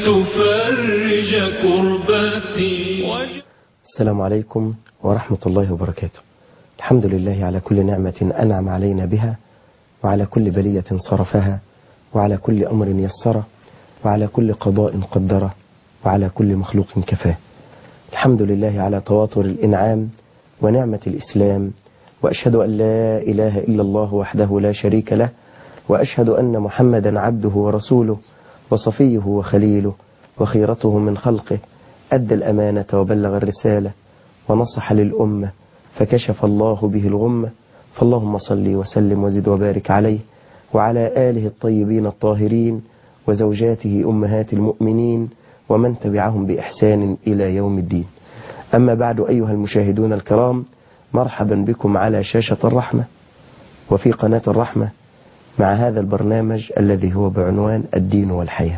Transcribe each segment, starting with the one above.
تفرج كربتي. السلام عليكم ورحمة الله وبركاته. الحمد لله على كل نعمة أنعم علينا بها، وعلى كل بلية صرفها، وعلى كل أمر يسره، وعلى كل قضاء قدره، وعلى كل مخلوق كفاه. الحمد لله على تواتر الإنعام ونعمة الإسلام، وأشهد أن لا إله إلا الله وحده لا شريك له، وأشهد أن محمدا عبده ورسوله وصفيه وخليله وخيرته من خلقه، أدى الأمانة وبلغ الرسالة ونصح للأمة فكشف الله به الغمة. فاللهم صل وسلم وزد وبارك عليه وعلى آله الطيبين الطاهرين وزوجاته أمهات المؤمنين ومن تبعهم بإحسان إلى يوم الدين. أما بعد، أيها المشاهدون الكرام، مرحبا بكم على شاشة الرحمة وفي قناة الرحمة مع هذا البرنامج الذي هو بعنوان الدين والحياة.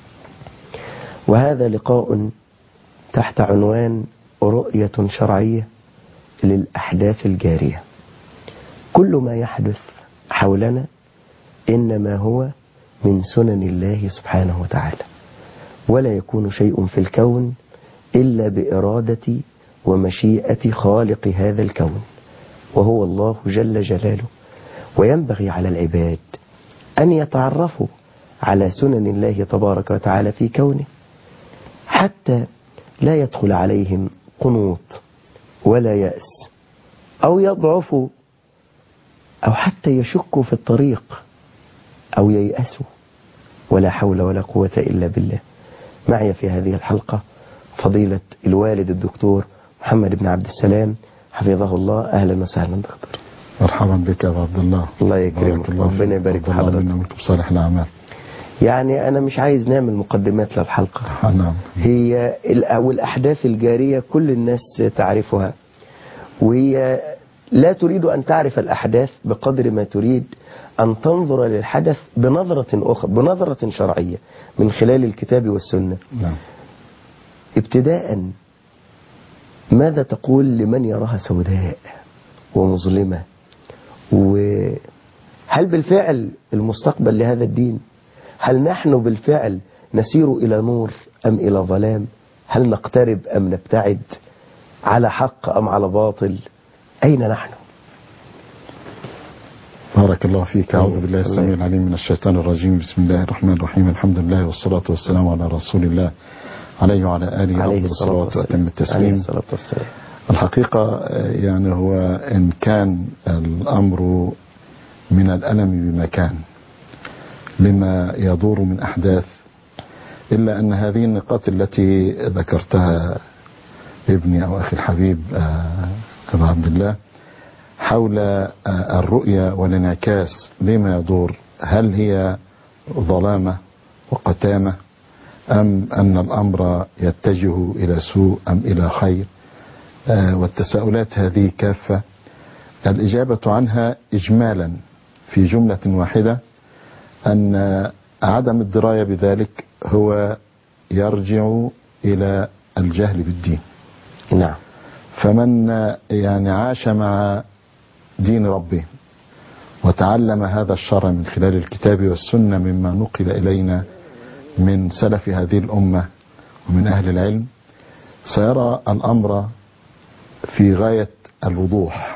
وهذا لقاء تحت عنوان رؤية شرعية للأحداث الجارية. كل ما يحدث حولنا إنما هو من سنن الله سبحانه وتعالى، ولا يكون شيء في الكون إلا بإرادة ومشيئة خالق هذا الكون، وهو الله جل جلاله. وينبغي على العباد أن يتعرفوا على سنن الله تبارك وتعالى في كونه، حتى لا يدخل عليهم قنوط ولا يأس، أو يضعفوا، أو حتى يشكوا في الطريق، أو ييأسوا. ولا حول ولا قوة إلا بالله. معي في هذه الحلقة فضيلة الوالد الدكتور محمد بن عبد السلام حفظه الله. أهلا وسهلا دكتور. مرحبا بك يا عبد الله. الله يكرمك، ربنا يبارك في حضرتك. الله منكم صالح الأعمال. يعني أنا مش عايز نعمل مقدمات للحلقة. نعم. هي والأحداث الجارية كل الناس تعرفها، وهي لا تريد أن تعرف الأحداث بقدر ما تريد أن تنظر للحدث بنظرة أخرى، بنظرة شرعية من خلال الكتاب والسنة. نعم. ابتداء، ماذا تقول لمن يراها سوداء ومظلمة؟ وهل بالفعل المستقبل لهذا الدين؟ هل نحن بالفعل نسير إلى نور أم إلى ظلام؟ هل نقترب أم نبتعد؟ على حق أم على باطل؟ أين نحن؟ بارك الله فيك. أعوذ بالله السميع العليم من الشيطان الرجيم. بسم الله الرحمن الرحيم. الحمد لله والصلاة والسلام على رسول الله عليه وعلى آله أفضل الصلاة وأتم التسليم. الحقيقة يعني هو إن كان الأمر من الألم بمكان لما يدور من أحداث، إلا أن هذه النقاط التي ذكرتها ابني أو أخي الحبيب أبا عبد الله حول الرؤية والانعكاس لما يدور، هل هي ظلامة وقتامة أم أن الأمر يتجه إلى سوء أم إلى خير، والتساؤلات هذه كافة. الإجابة عنها إجمالا في جملة واحدة أن عدم الدراية بذلك هو يرجع إلى الجهل بالدين. نعم. فمن يعني عاش مع دين ربه وتعلم هذا الشرع من خلال الكتاب والسنة مما نقل إلينا من سلف هذه الأمة ومن أهل العلم، سيرى الأمر في غاية الوضوح،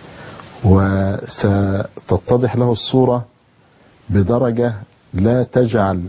وستتضح له الصورة بدرجة لا تجعل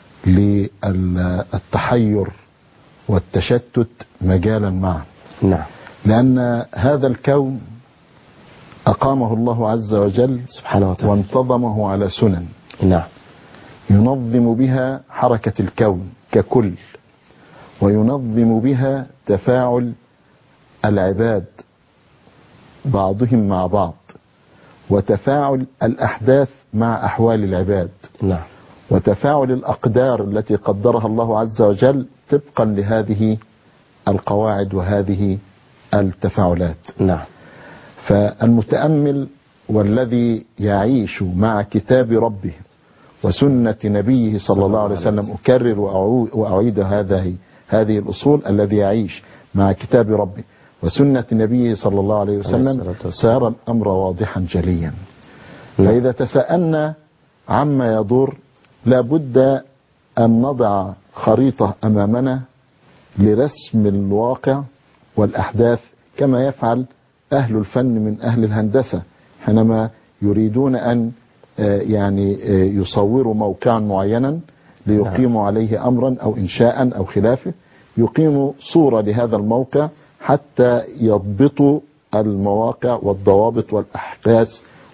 للتحير والتشتت مجالا معه. نعم. لأن هذا الكون أقامه الله عز وجل سبحانه وتعالى وانتظمه على سنن. نعم. ينظم بها حركة الكون ككل، وينظم بها تفاعل العباد بعضهم مع بعض، وتفاعل الأحداث مع أحوال العباد. نعم. وتفاعل الأقدار التي قدرها الله عز وجل طبقا لهذه القواعد وهذه التفاعلات. نعم. فالمتأمل والذي يعيش مع كتاب ربه وسنة نبيه صلى الله عليه وسلم، أكرر وأعيد هذه الأصول، الذي يعيش مع كتاب ربه وسنة نبيه صلى الله عليه وسلم سيرى الأمر واضحا جليا. فإذا تساءلنا عما يدور لابد أن نضع خريطة أمامنا لرسم الواقع والأحداث كما يفعل أهل الفن من أهل الهندسة حينما يريدون أن يعني يصوروا موقعا معينا ليقيموا عليه أمرا أو إنشاء أو خلافه، يقيموا صورة لهذا الموقع حتى يضبطوا المواقع والضوابط والأحداث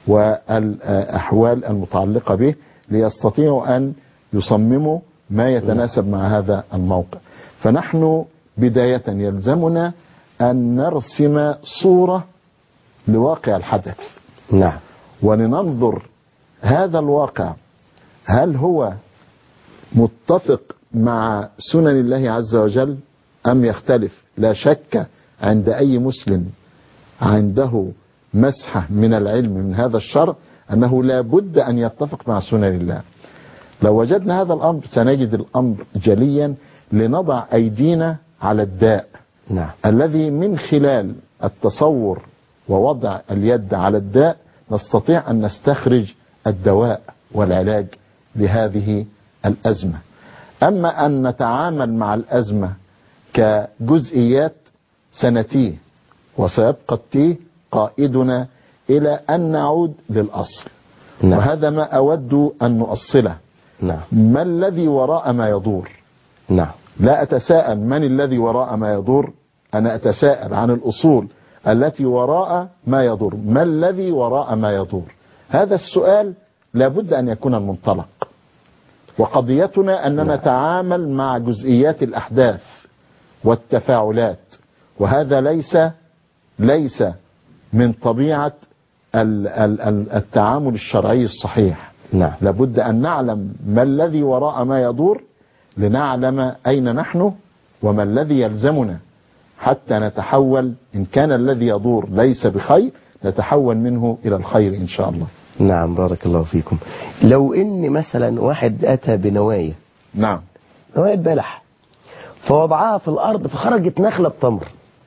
والأحوال المتعلقة به ليستطيعوا أن يصمموا ما يتناسب مع هذا الموقع. فنحن بداية يلزمنا أن نرسم صورة لواقع الحدث. نعم. ولننظر هذا الواقع هل هو متفق مع سنن الله عز وجل أم يختلف. لا شك عند أي مسلم عنده مسحة من العلم من هذا الشرع أنه لا بد أن يتفق مع سنن الله. لو وجدنا هذا الأمر سنجد الأمر جليا لنضع أيدينا على الداء. نعم. الذي من خلال التصور ووضع اليد على الداء نستطيع أن نستخرج الدواء والعلاج لهذه الأزمة. أما أن نتعامل مع الأزمة كجزئيات سنتيه وسيبقى التيه قائدنا إلى أن نعود للأصل. نعم. وهذا ما أود أن نؤصله. نعم. ما الذي وراء ما يدور؟ نعم. لا أتساءل من الذي وراء ما يدور، أنا أتساءل عن الأصول التي وراء ما يدور. ما الذي وراء ما يدور؟ هذا السؤال لابد أن يكون المنطلق. وقضيتنا أننا نتعامل مع جزئيات الأحداث والتفاعلات، وهذا ليس من طبيعة التعامل الشرعي الصحيح. نعم. لابد أن نعلم ما الذي وراء ما يدور لنعلم أين نحن وما الذي يلزمنا حتى نتحول. إن كان الذي يدور ليس بخير نتحول منه إلى الخير إن شاء الله. نعم. بارك الله فيكم. لو إن مثلا واحد أتى بنوايا، نعم، نوايا بلح، فوضعها في الأرض فخرجت نخلة بتمر،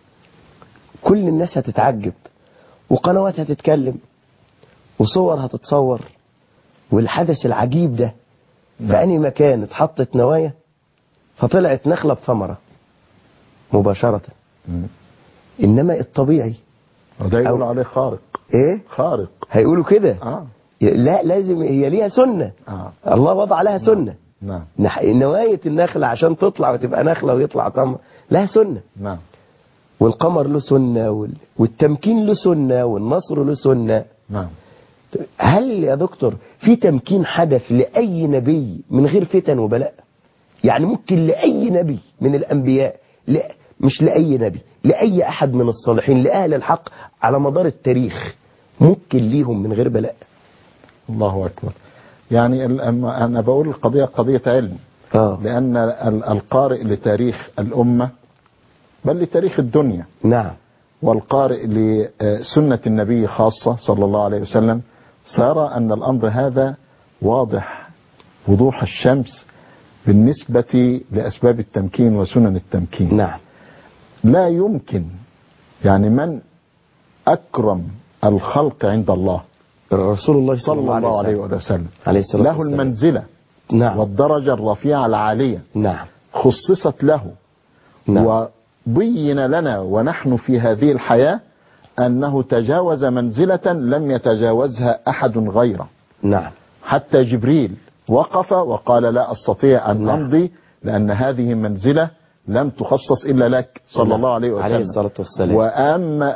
كل الناس هتتعجب وقنوات هتتكلم وصور هتتصور، والحدث العجيب ده في أي مكان اتحطت نوايا فطلعت نخلة بثمرة مباشرة. إنما الطبيعي وده يقول عليه خارق. إيه؟ خارق. هيقولوا كده. لا، لازم هي ليها سنة. الله وضع لها سنة. نعم. نواية النخلة عشان تطلع وتبقى نخلة ويطلع تمر لها سنة. نعم. والقمر له سنة والتمكين له سنة والنصر له سنة. نعم. هل يا دكتور في تمكين حدث لأي نبي من غير فتن وبلاء؟ يعني ممكن لأي نبي من الأنبياء، لا مش لأي نبي، لأي أحد من الصالحين لأهل الحق على مدار التاريخ ممكن ليهم من غير بلاء؟ الله أكبر. يعني أنا بقول القضية قضية علم. لأن القارئ لتاريخ الأمة بل لتاريخ الدنيا. نعم. والقارئ لسنة النبي خاصة صلى الله عليه وسلم سيرى أن الأمر هذا واضح وضوح الشمس بالنسبة لأسباب التمكين وسنن التمكين. نعم. لا يمكن، يعني من أكرم الخلق عند الله رسول الله صلى الله عليه وسلم له المنزلة. نعم. والدرجة الرفيعة العالية. نعم. خصصت له. نعم. وبين لنا ونحن في هذه الحياة أنه تجاوز منزلة لم يتجاوزها أحد غيره. نعم. حتى جبريل وقف وقال لا أستطيع أن أمضي لأن هذه منزلة لم تخصص إلا لك صلى الله عليه وسلم. عليه الصلاة والسلام. وأما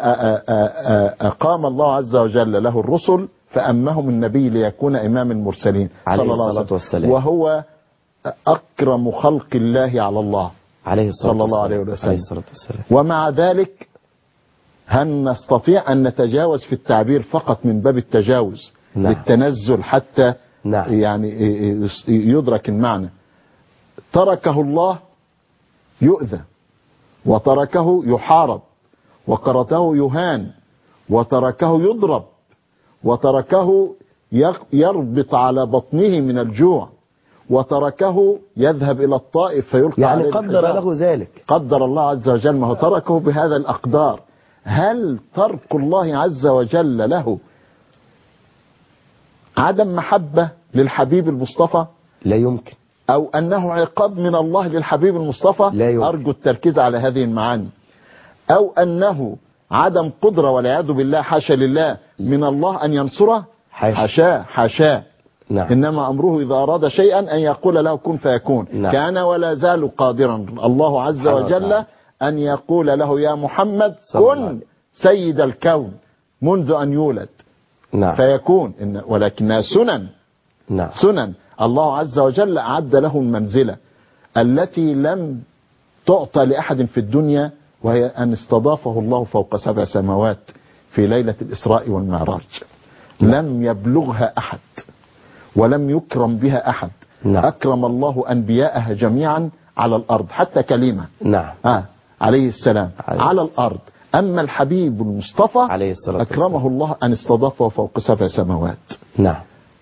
أقام الله عز وجل له الرسل فأمهم النبي ليكون إمام المرسلين صلى الله عليه وسلم، وهو أكرم خلق الله على الله صلى الله عليه وسلم. ومع ذلك هل نستطيع أن نتجاوز في التعبير فقط من باب التجاوز للتنزل حتى يعني يدرك المعنى؟ تركه الله يؤذى، وتركه يحارب، وتركه يهان، وتركه يضرب، وتركه يربط على بطنه من الجوع، وتركه يذهب إلى الطائف فيلقى يعني عليه قدر له ذلك. قدر الله عز وجل، ما هو تركه بهذا الأقدار. هل ترك الله عز وجل له عدم محبة للحبيب المصطفى؟ لا يمكن. أو أنه عقاب من الله للحبيب المصطفى، أرجو التركيز على هذه المعاني، أو أنه عدم قدرة والعياذ بالله حاشا لله من الله أن ينصره، حاشاه. نعم. إنما أمره إذا أراد شيئا أن يقول له كن فيكون. نعم. كان ولا زال قادرا الله عز وجل أن يقول له يا محمد كن سيد الكون منذ أن يولد. نعم. فيكون ولكنها سنن. نعم. سنن الله عز وجل أعد له المنزلة التي لم تعطى لأحد في الدنيا، وهي أن استضافه الله فوق 7 سماوات في ليلة الإسراء والمعراج. لم يبلغها أحد ولم يكرم بها أحد. نعم. أكرم الله أنبياءها جميعا على الأرض حتى كلمة. نعم. عليه السلام على الأرض. أما الحبيب المصطفى عليه الصلاة أكرمه الله أن استضافه فوق 7 سماوات. نعم.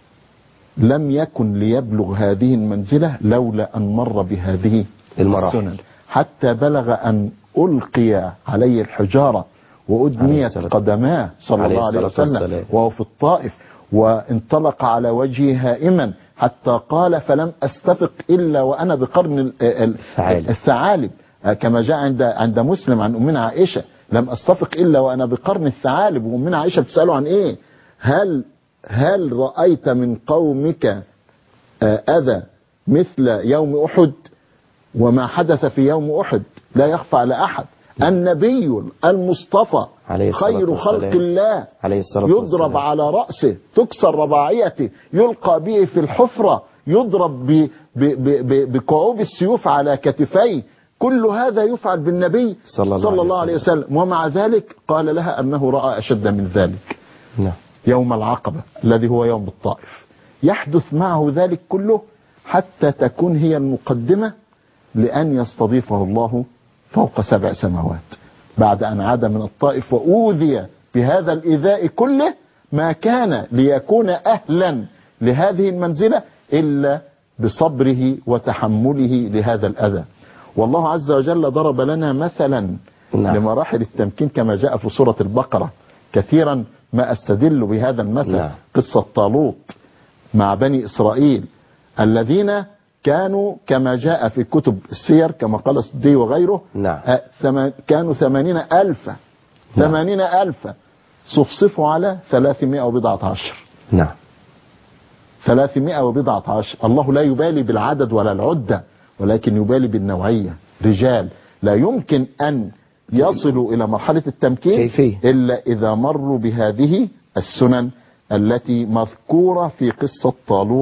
لم يكن ليبلغ هذه المنزلة لولا أن مر بهذه السنن، حتى بلغ أن ألقي عليه الحجارة وأدميت قدماه صلى الله عليه وسلم وهو في الطائف، وانطلق على وجهه هائما حتى قال فلم أستفق إلا وأنا بقرن الثعالب، كما جاء عند مسلم عن أمنا عائشة، لم أستفق إلا وأنا بقرن الثعالب. وأمنا عائشة بتسأله عن إيه؟ هل رأيت من قومك أذى مثل يوم أحد؟ وما حدث في يوم أحد لا يخفى على أحد. النبي المصطفى خير خلق الله يضرب على رأسه، تكسر رباعيته، يلقى به في الحفرة، يضرب بكعوب السيوف على كتفيه. كل هذا يفعل بالنبي صلى الله عليه وسلم، ومع ذلك قال لها أنه رأى أشد من ذلك. نعم. يوم العقبة الذي هو يوم الطائف يحدث معه ذلك كله حتى تكون هي المقدمة لأن يستضيفه الله فوق 7 سماوات بعد أن عاد من الطائف وأوذي بهذا الإيذاء كله. ما كان ليكون أهلا لهذه المنزلة إلا بصبره وتحمله لهذا الأذى. والله عز وجل ضرب لنا مثلا لمراحل التمكين كما جاء في سورة البقرة. كثيرا ما أستدل بهذا المثل. قصة طالوت مع بني إسرائيل الذين كانوا كما جاء في كتب السير كما قال السدي وغيره كانوا 80,000 80,000 صفصفوا على 319. نعم. 319. الله لا يبالي بالعدد ولا العدة ولكن يبالي بالنوعية. رجال لا يمكن أن يصلوا إلى مرحلة التمكين إلا إذا مروا بهذه السنن التي مذكورة في قصة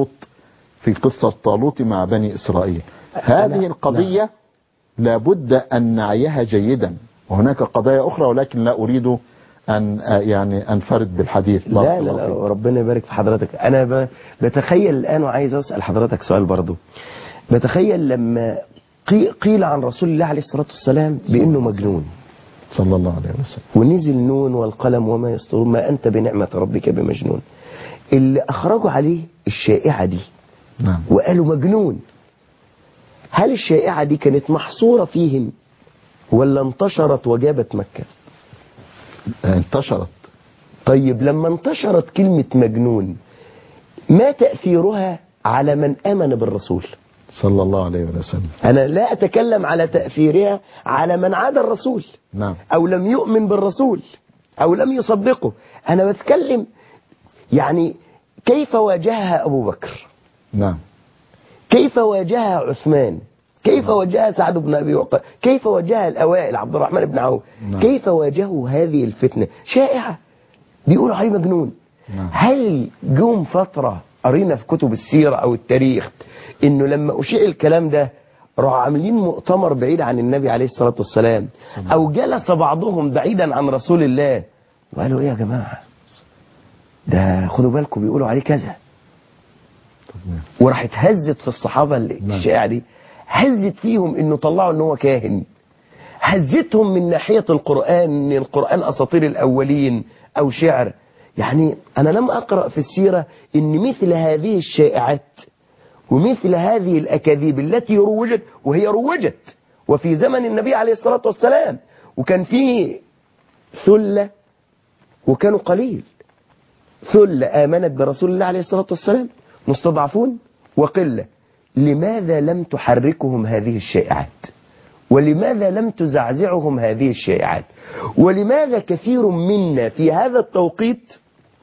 طالوت مع بني إسرائيل. هذه القضية لابد أن نعيها جيدا، وهناك قضايا أخرى ولكن لا أريد أن أنفرد بالحديث. لا ربنا يبارك في حضرتك. أنا بتخيل الآن وعايز أسأل حضرتك سؤال برضو. بتخيل لما قيل عن رسول الله عليه الصلاة والسلام بأنه مجنون صلى الله عليه وسلم، ونزل نون والقلم وما يسطرون ما أنت بنعمة ربك بمجنون. اللي أخرجوا عليه الشائعة دي وقالوا مجنون، هل الشائعة دي كانت محصورة فيهم ولا انتشرت وجابت مكة؟ انتشرت. طيب لما انتشرت كلمة مجنون ما تأثيرها على من آمن بالرسول صلى الله عليه وسلم؟ أنا لا أتكلم على تأثيرها على من عاد الرسول أو لم يؤمن بالرسول أو لم يصدقه. أنا بتكلم يعني كيف واجهها أبو بكر؟ كيف واجهها عثمان؟ كيف واجهها سعد بن أبي وقاص؟ كيف واجهها الأوائل عبد الرحمن بن عوف؟ كيف واجهوا هذه الفتنة؟ شائعة بيقولوا عليه مجنون. هل جم فترة قرينا في كتب السيرة أو التاريخ إنه لما أشيع الكلام ده راحوا عاملين مؤتمر بعيد عن النبي عليه الصلاة والسلام أو جلس بعضهم بعيدا عن رسول الله وقالوا إيه يا جماعة ده خدوا بالكم بيقولوا عليه كذا، وراحت هزت في الصحابة الشائعة دي، هزت فيهم إنه طلعوا إنه هو كاهن، هزتهم من ناحية القرآن إن القرآن أساطير الأولين أو شعر. يعني أنا لم أقرأ في السيرة إن مثل هذه الشائعات ومثل هذه الأكاذيب التي روجت، وهي روجت وفي زمن النبي عليه الصلاة والسلام، وكان فيه ثلة وكانوا قليل. ثلة آمنت برسول الله عليه الصلاة والسلام مستضعفون، وقلة لماذا لم تحركهم هذه الشائعات؟ ولماذا لم تزعزعهم هذه الشائعات؟ ولماذا كثير منا في هذا التوقيت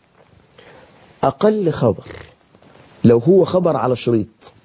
أقل خبر لو هو خبر على شريط،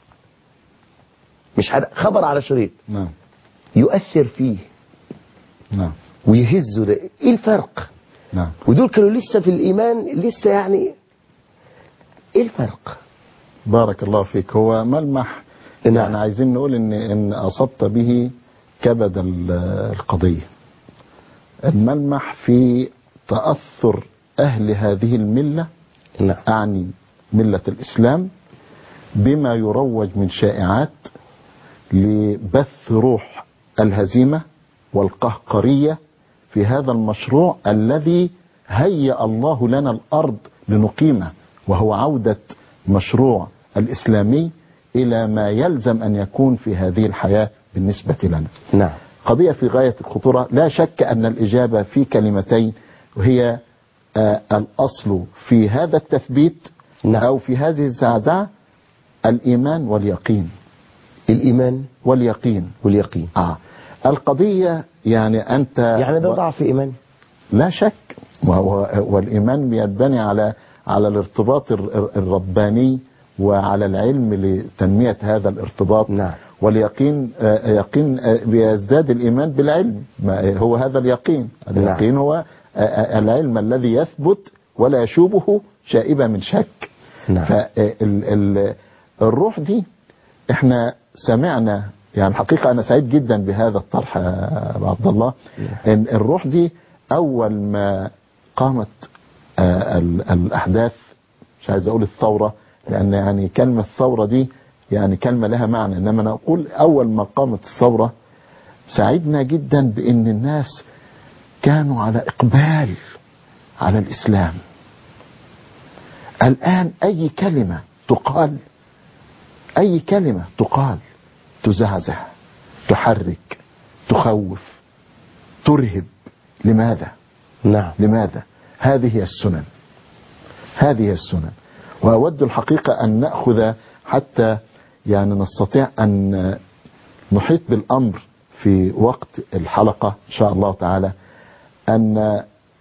مش خبر على شريط، نعم، يؤثر فيه، نعم، ويهزه؟ ده ايه الفرق؟ نعم. ودول كانوا لسه في الإيمان، لسه يعني ايه الفرق؟ بارك الله فيك. هو ملمح نعم. يعني عايزين نقول ان اصبت به كبد القضية. الملمح في تأثر أهل هذه الملة، نعم. أعني ملة الإسلام، بما يروج من شائعات لبث روح الهزيمة والقهقرية في هذا المشروع الذي هيأ الله لنا الأرض لنقيمه، وهو عودة مشروع الإسلامي إلى ما يلزم أن يكون في هذه الحياة بالنسبة لنا. نعم. قضية في غاية الخطورة. لا شك أن الإجابة في كلمتين، وهي الأصل في هذا التثبيت، نعم. أو في هذه الزعزعة، الإيمان واليقين. الإيمان واليقين. واليقين. القضية يعني أنت يعني ده ضعف إيمان؟ لا شك. والإيمان ينبني على الارتباط الرباني وعلى العلم لتنمية هذا الارتباط. نعم. واليقين يقين بيزداد الإيمان بالعلم. هو هذا اليقين. اليقين نعم. هو العلم الذي يثبت ولا يشوبه شائبة من شك. نعم. فالروح دي احنا سمعنا، يعني الحقيقة أنا سعيد جدا بهذا الطرح يا أبو عبد الله. إن الروح دي أول ما قامت الأحداث، مش عايز أقول الثورة لأن يعني كلمة ثورة دي يعني كلمة لها معنى، إنما أنا أقول أول ما قامت الثورة سعدنا جدا بأن الناس كانوا على إقبال على الإسلام. الآن أي كلمة تقال تزعزع، تحرك، تخوف، ترهب. لماذا؟ نعم. لماذا؟ هذه هي السنن. وأود الحقيقة أن نأخذ حتى يعني نستطيع أن نحيط بالأمر في وقت الحلقة إن شاء الله تعالى، أن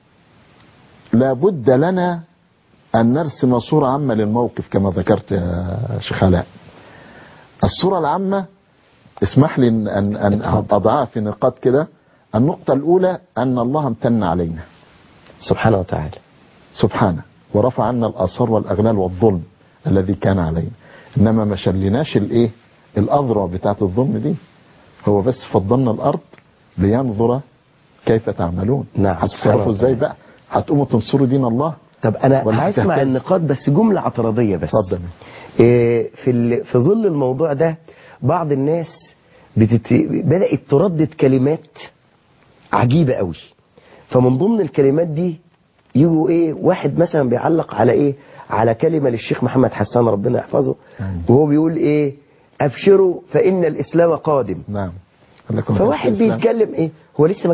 لا بد لنا أن نرسم صورة عامة للموقف كما ذكرت يا شيخ علاء. الصورة العامة اسمح لي أن أضعها في نقاط كده. النقطة الأولى أن الله امتن علينا سبحانه وتعالى، سبحانه، ورفع عنا الآثار والأغلال والظلم الذي كان علينا. إنما ما شلناش الأذرع بتاعت الظلم دي، هو بس فضلنا الأرض لينظر كيف تعملون. نعم. هتتصرفوا ازاي بقى؟ هتقوموا تنصروا دين الله؟ طب أنا هسمع النقاط بس جملة اعتراضية بس. اتفضل. في ظل الموضوع ده بعض الناس بدأت تردد كلمات عجيبة قوي. فمن ضمن الكلمات دي يجوا واحد مثلا بيعلق على على كلمة للشيخ محمد حسان ربنا يحفظه، وهو بيقول أبشروا فإن الإسلام قادم. نعم. فواحد بيتكلم هو لسه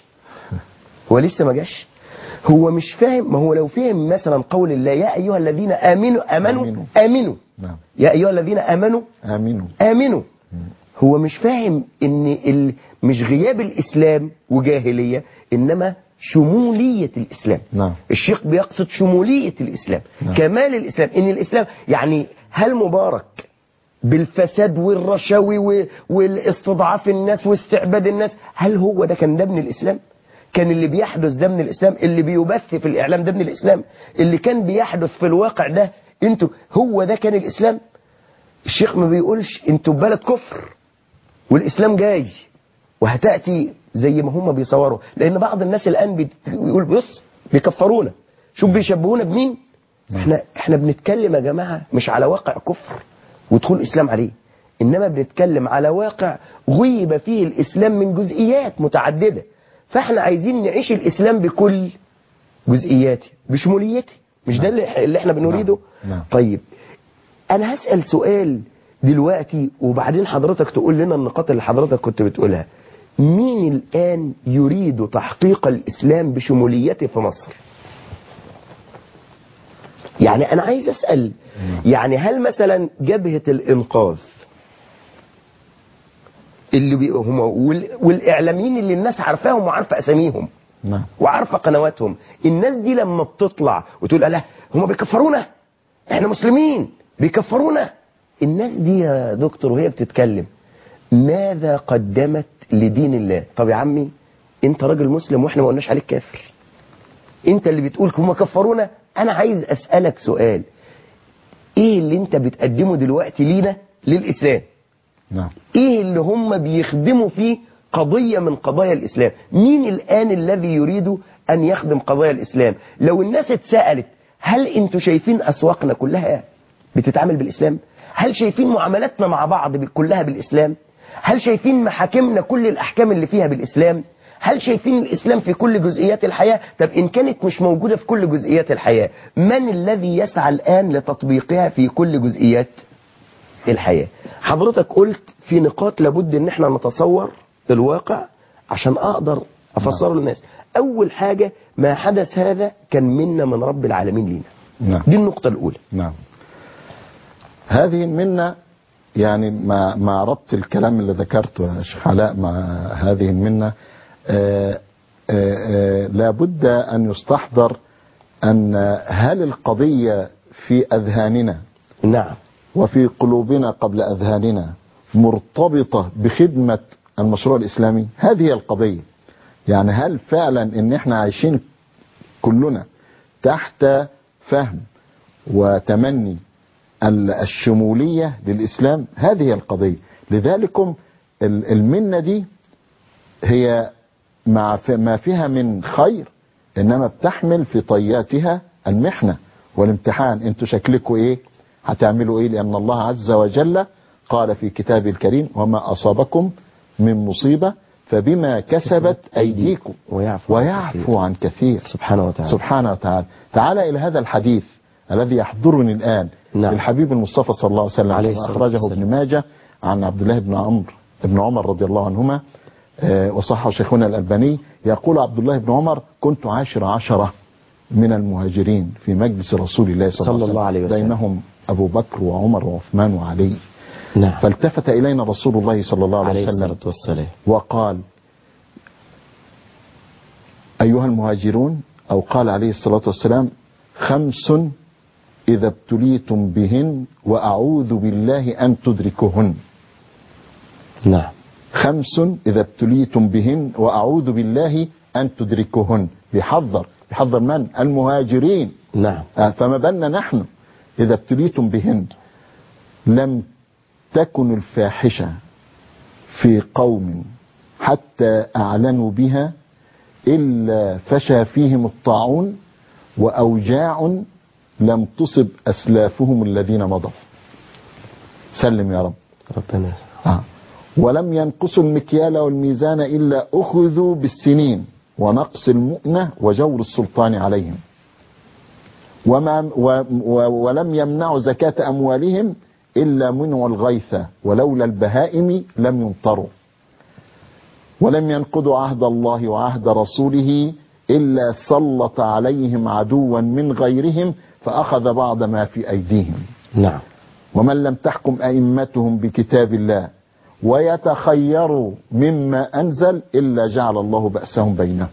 ما جاش. هو مش فاهم. ما هو لو فهم مثلا قول الله يا أيها الذين آمنوا. نعم. يا أيها الذين آمنوا. هو مش فاهم ان مش غياب الإسلام وجاهلية، إنما شمولية الإسلام. نعم. الشيخ بيقصد شمولية الإسلام. نعم. كمال الإسلام. إن الإسلام يعني هل مبارك بالفساد والرشاوي والاستضعاف الناس واستعباد الناس، هل هو ده كان من الإسلام؟ كان اللي بيحدث ده من الإسلام؟ اللي بيبث في الإعلام ده من الإسلام؟ اللي كان بيحدث في الواقع ده هو ده كان الإسلام؟ الشيخ ما بيقولش انتوا بلد كفر والإسلام جاي وهتأتي زي ما هم بيصوروا. لأن بعض الناس الآن بيقول بص بيكفرونا، شوف بيشبهونا بمين. احنا بنتكلم يا جماعة مش على واقع كفر ودخول الإسلام عليه، إنما بنتكلم على واقع غيب فيه الإسلام من جزئيات متعددة. فاحنا عايزين نعيش الإسلام بكل جزئياته بشموليته. مش ده اللي احنا بنريده؟ نعم. طيب أنا هسأل سؤال دلوقتي وبعدين حضرتك تقول لنا النقاط اللي حضرتك كنت بتقولها. مين الآن يريد تحقيق الإسلام بشموليته في مصر؟ يعني أنا عايز أسأل، يعني هل مثلا جبهة الإنقاذ اللي هم والاعلاميين اللي الناس عارفاهم وعارفه اساميهم نعم. وعارفه قنواتهم. الناس دي لما بتطلع وتقول لا هم بيكفرونا، احنا مسلمين بيكفرونا، الناس دي يا دكتور وهي بتتكلم ماذا قدمت لدين الله؟ طب يا عمي انت راجل مسلم واحنا ما قلناش عليك كافر، انت اللي بتقول هم كفرونا. انا عايز اسالك سؤال، ايه اللي انت بتقدمه دلوقتي لينا للاسلام؟ نعم. ايه اللي هم بيخدموا فيه قضية من قضايا الاسلام؟ مين الان الذي يريد ان يخدم قضايا الاسلام؟ لو الناس اتسألت هل انتوا شايفين اسواقنا كلها بتتعامل بالاسلام؟ هل شايفين معاملاتنا مع بعض كلها بالاسلام؟ هل شايفين محاكمنا كل الاحكام اللي فيها بالاسلام؟ هل شايفين الاسلام في كل جزئيات الحياة؟ طب ان كانت مش موجودة في كل جزئيات الحياة، من الذي يسعى الان لتطبيقها في كل جزئيات الحياة؟ حضرتك قلت في نقاط لابد ان احنا نتصور الواقع عشان اقدر افسره للناس. اول حاجة ما حدث هذا كان منا من رب العالمين لينا. نعم. دي النقطة الاولى. نعم. هذه المنة، يعني مع ربط الكلام اللي ذكرته يا شيخ علاء مع هذه المنة، لابد ان يستحضر ان هل القضية في اذهاننا نعم وفي قلوبنا قبل أذهاننا مرتبطة بخدمة المشروع الإسلامي؟ هذه هي القضية. يعني هل فعلا ان احنا عايشين كلنا تحت فهم وتمني الشمولية للإسلام؟ هذه هي القضية. لذلكم المنة دي هي ما فيها من خير، إنما بتحمل في طياتها المحنة والامتحان. انتوا شكلكوا ايه؟ هتعملوا ايه؟ لأن الله عز وجل قال في كتابه الكريم وما أصابكم من مصيبة فبما كسبت أيديكم ويعفو عن كثير. سبحانه وتعالى. سبحانه وتعالى. تعال إلى هذا الحديث الذي يحضرني الآن. نعم. الحبيب المصطفى صلى الله عليه وسلم أخرجه ابن ماجه عن عبد الله بن عمر رضي الله عنهما، وصححه شيخنا الألباني. يقول عبد الله بن عمر كنت عشرة من المهاجرين في مجلس رسول الله صلى الله عليه وسلم، بينهم أبو بكر وعمر وعثمان وعلي. نعم. فالتفت إلينا رسول الله صلى الله عليه وسلم وقال أيها المهاجرون، أو قال عليه الصلاة والسلام 5 إذا ابتليتم بهن وأعوذ بالله أن تدركهن. نعم. 5 إذا ابتليتم بهن وأعوذ بالله أن تدركهن. بيحذر من؟ المهاجرين. نعم. فما بالنا نحن إذا ابتليتم بهن. لم تكن الفاحشة في قوم حتى أعلنوا بها إلا فشى فيهم الطاعون وأوجاع لم تصب أسلافهم الذين مضوا. سلم يا رب. ربنا ولم ينقصوا المكيال والميزان إلا أخذوا بالسنين ونقص المؤنة وجور السلطان عليهم. ولم يمنعوا زكاة أموالهم إلا منعوا الغيث ولولا البهائم لم يمطروا. ولم ينقضوا عهد الله وعهد رسوله إلا سلط عليهم عدوا من غيرهم فأخذ بعض ما في أيديهم. نعم. ومن لم تحكم أئمتهم بكتاب الله ويتخيروا مما أنزل إلا جعل الله بأسهم بينهم.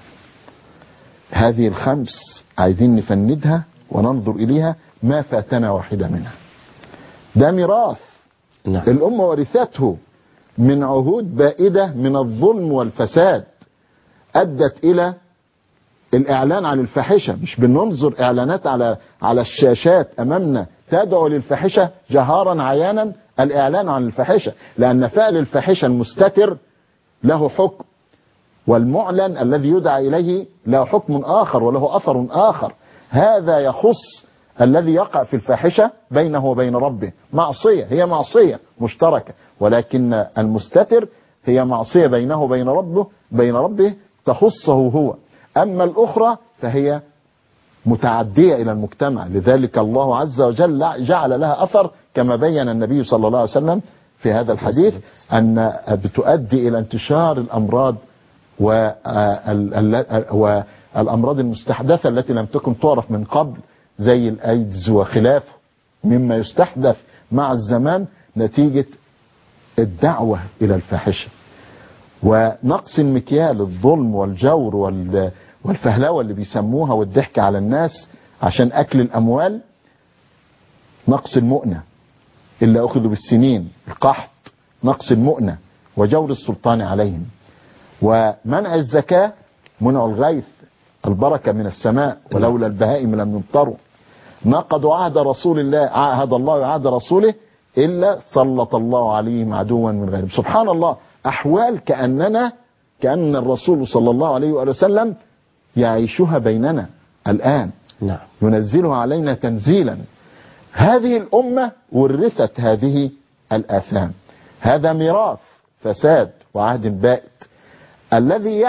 هذه 5 عايزين نفندها وننظر إليها، ما فاتنا واحدة منها. ده ميراث. نعم. الأمة ورثته من عهود بائدة من الظلم والفساد أدت إلى الإعلان عن الفاحشة. مش بننظر إعلانات على الشاشات أمامنا تدعو للفاحشة جهارا عيانا، الإعلان عن الفاحشة، لأن فعل الفاحشة المستتر له حكم، والمعلن الذي يدعى إليه له حكم آخر وله أثر آخر. هذا يخص الذي يقع في الفاحشة بينه وبين ربه. معصية، هي معصية مشتركة، ولكن المستتر هي معصية بينه وبين ربه تخصه هو. أما الأخرى فهي متعدية إلى المجتمع. لذلك الله عز وجل جعل لها أثر كما بين النبي صلى الله عليه وسلم في هذا الحديث أن بتؤدي إلى انتشار الأمراض والأمراض المستحدثة التي لم تكن تعرف من قبل، زي الأيدز وخلافه، مما يستحدث مع الزمان نتيجة الدعوة إلى الفاحشة ونقص المكيال، الظلم والجور والفهلوة اللي بيسموها والضحك على الناس عشان أكل الأموال، نقص المؤنة اللي أخذوا بالسنين، القحط، نقص المؤنة وجور السلطان عليهم، ومنع الزكاة، منع الغيث، البركة من السماء، ولولا البهائم لم يمطروا، نقضوا عهد رسول الله، عهد الله وعهد رسوله، إلا سلط الله عليهم عدوا من غيرهم. سبحان الله، أحوال كأن الرسول صلى الله عليه وآله وسلم يعيشها بيننا الآن، نعم. ينزلها علينا تنزيلا. هذه الأمة ورثت هذه الآثام، هذا ميراث فساد وعهد بائت. الذي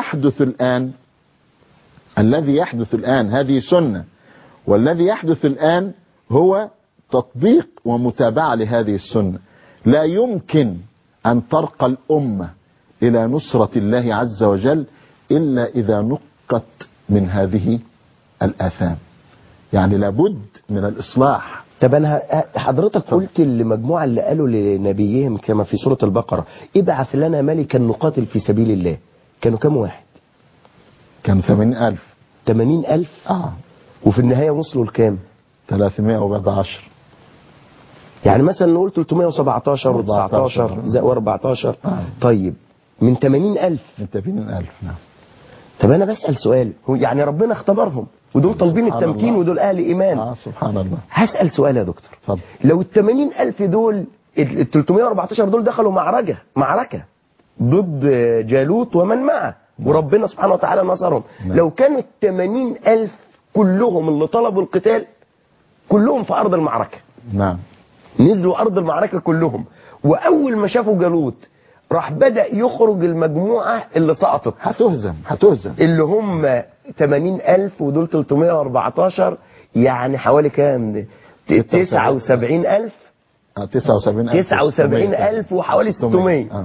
يحدث الآن هذه سنة، والذي يحدث الآن هو تطبيق ومتابعة لهذه السنة. لا يمكن أن ترقى الأمة إلى نصرة الله عز وجل إلا إذا نقت من هذه الآثام، يعني لابد من الإصلاح. طب أنا حضرتك قلت لمجموعة اللي قالوا لنبيهم كما في سورة البقرة ابعث لنا ملكا نقاتل في سبيل الله، كانوا كم واحد؟ كانوا 80,000. 80,000؟ وفي النهاية وصلوا لكام؟ 314. يعني مثلا نقول 317 و19 و14. طيب من 80,000. من 80,000، نعم. طب أنا بسأل سؤال، يعني ربنا اختبرهم ودول طالبين التمكين ودول أهل إيمان. سبحان الله. هسأل سؤال يا دكتور، فضل. لو 80,000 دول، 314 دول دخلوا معركة ضد جالوت ومن معه، وربنا سبحانه وتعالى نصرهم. لو كانوا 80,000 كلهم اللي طلبوا القتال كلهم في أرض المعركة، نعم، نزلوا أرض المعركة كلهم، وأول ما شافوا جالوت راح بدأ يخرج المجموعة اللي سقطت، هتهزم اللي هم 80,000 ودول 314، يعني حوالي كام؟ 79,000. 79,000 وحوالي 600.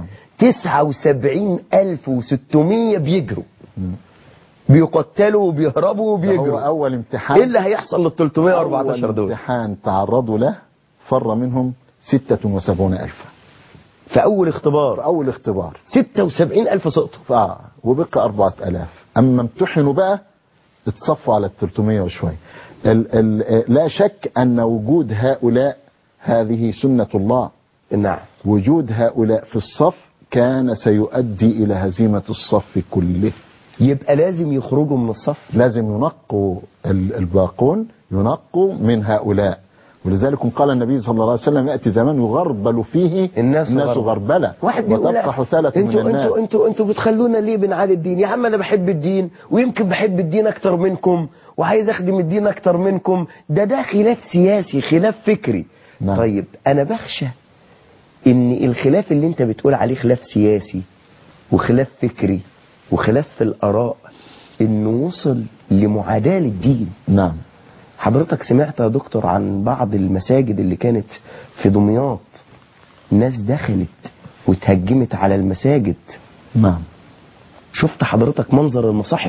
79,600 بيجروا، بيقتلوا وبيهربوا وبيجروا. هو أول امتحان. إيه اللي هيحصل لل 314 دول؟ أول امتحان تعرضوا له فر منهم 76,000 في أول اختبار 76,000 سقطوا. وبقى 4,000. أما امتحنوا بقى اتصفوا على 300 وشوية. لا شك أن وجود هؤلاء هذه سنة الله. نعم. وجود هؤلاء في الصف كان سيؤدي إلى هزيمة الصف كله. يبقى لازم يخرجوا من الصف، لازم ينقوا الباقون، ينقوا من هؤلاء. ولذلك قال النبي صلى الله عليه وسلم يأتي زمان يغربل فيه الناس غربلة، وتبقى حثالة من الناس. انتوا بتخلونا ليه بنعادي الدين؟ يا عم انا بحب الدين، ويمكن بحب الدين اكتر منكم، وعايز اخدم الدين اكتر منكم. ده خلاف سياسي، خلاف فكري. نعم. طيب انا بخشى ان الخلاف اللي انت بتقول عليه خلاف سياسي وخلاف فكري وخلاف في الآراء انه وصل لمعاداة للدين. نعم. حضرتك سمعت يا دكتور عن بعض المساجد اللي كانت في دمياط، ناس دخلت وتهجمت على المساجد؟ نعم. شفت حضرتك منظر المصاحف؟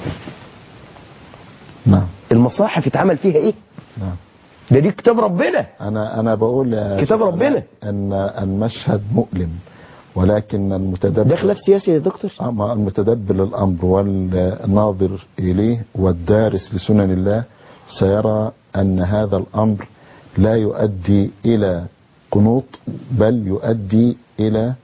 نعم. المصاحف اتعمل فيها ايه؟ نعم. دي كتاب ربنا. انا بقول كتاب ربنا ان المشهد مؤلم، ولكن المتدبر ده خلاف سياسي يا دكتور. المتدبر للامر والناظر اليه والدارس لسنن الله سيرى ان هذا الامر لا يؤدي الى قنوط، بل يؤدي الى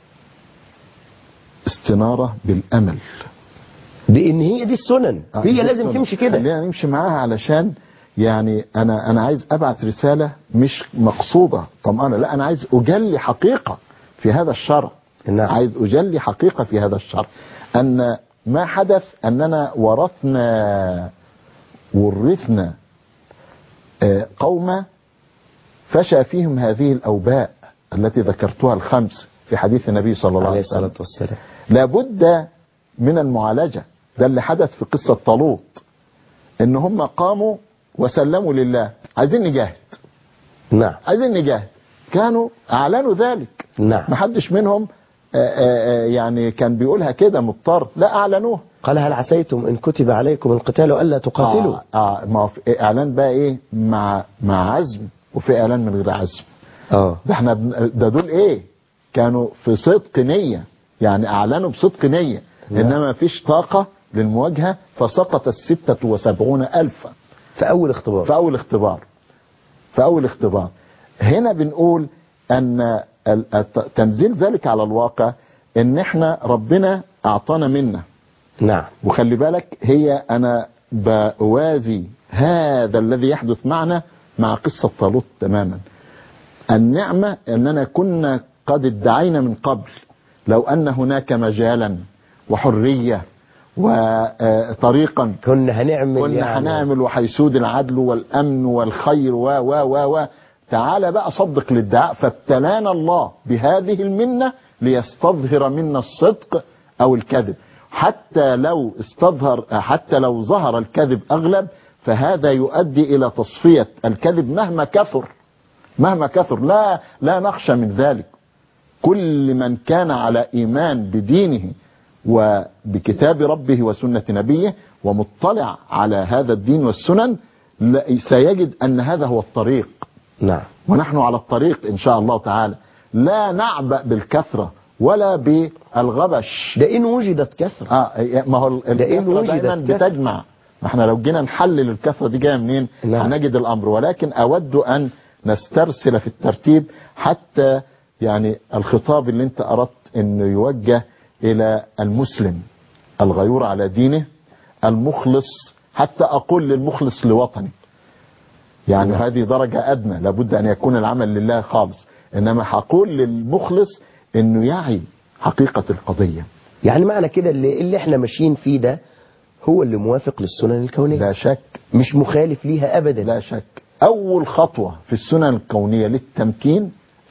استنارة بالامل، بان هي دي السنن، هي لازم تمشي كده. خلينا نمشي معاها، علشان يعني انا عايز ابعت رسالة مش مقصودة طمأنة، لا، انا عايز اجلي حقيقة في هذا الشرع. نعم. عايز اجلي حقيقة في هذا الشرع، ان ما حدث اننا ورثنا قوم فشى فيهم هذه الأوباء التي ذكرتها الخمس في حديث النبي صلى الله عليه وسلم. لابد من المعالجة. ده اللي حدث في قصة طالوت، ان هم قاموا وسلموا لله، عايزين نجاهد. نعم. عايزين نجاهد، كانوا اعلنوا ذلك. نعم. محدش منهم يعني كان بيقولها كده مضطر، لا، اعلنوها. قال هل عسيتم ان كتب عليكم القتال الا تقاتلوا؟ ما في اعلان بقى ايه، مع عزم، وفي اعلان من غير عزم. ده احنا ده دول ايه، كانوا في صدق نية، يعني اعلنوا بصدق نية، انما مفيش طاقة للمواجهة، فسقط 76,000 في اول اختبار. في اول اختبار. هنا بنقول ان تنزيل ذلك على الواقع ان احنا ربنا اعطانا منه. نعم. وخلي بالك، هي انا بوازي هذا الذي يحدث معنا مع قصة طالوت تماما. النعمة اننا كنا قد ادعينا من قبل لو ان هناك مجالا وحرية وطريقا كنا هنعمل وحيسود العدل والامن والخير و تعالى بقى صدق للدعاء. فابتلانا الله بهذه المنة ليستظهر منا الصدق او الكذب. حتى لو ظهر الكذب اغلب، فهذا يؤدي الى تصفية الكذب مهما كثر. لا نخشى من ذلك. كل من كان على ايمان بدينه وبكتاب ربه وسنة نبيه ومطلع على هذا الدين والسنن سيجد ان هذا هو الطريق. نعم. ونحن على الطريق ان شاء الله تعالى. لا نعبأ بالكثرة ولا بالغبش. ده ان وجدت كثرة. ما هو الكثرة دايما بتجمع. ما احنا لو جينا نحلل الكثرة دي جايه منين هنجد الامر. ولكن اود ان نسترسل في الترتيب حتى يعني الخطاب اللي انت اردت انه يوجه الى المسلم الغيور على دينه المخلص، حتى اقول للمخلص لوطنه. يعني هذه درجة ادنى، لابد ان يكون العمل لله خالص. انما هقول للمخلص انه يعي حقيقة القضية. يعني معنى كده اللي احنا ماشيين فيه ده هو اللي موافق للسنن الكونية. لا شك. مش مخالف ليها ابدا. لا شك. اول خطوة في السنن الكونية للتمكين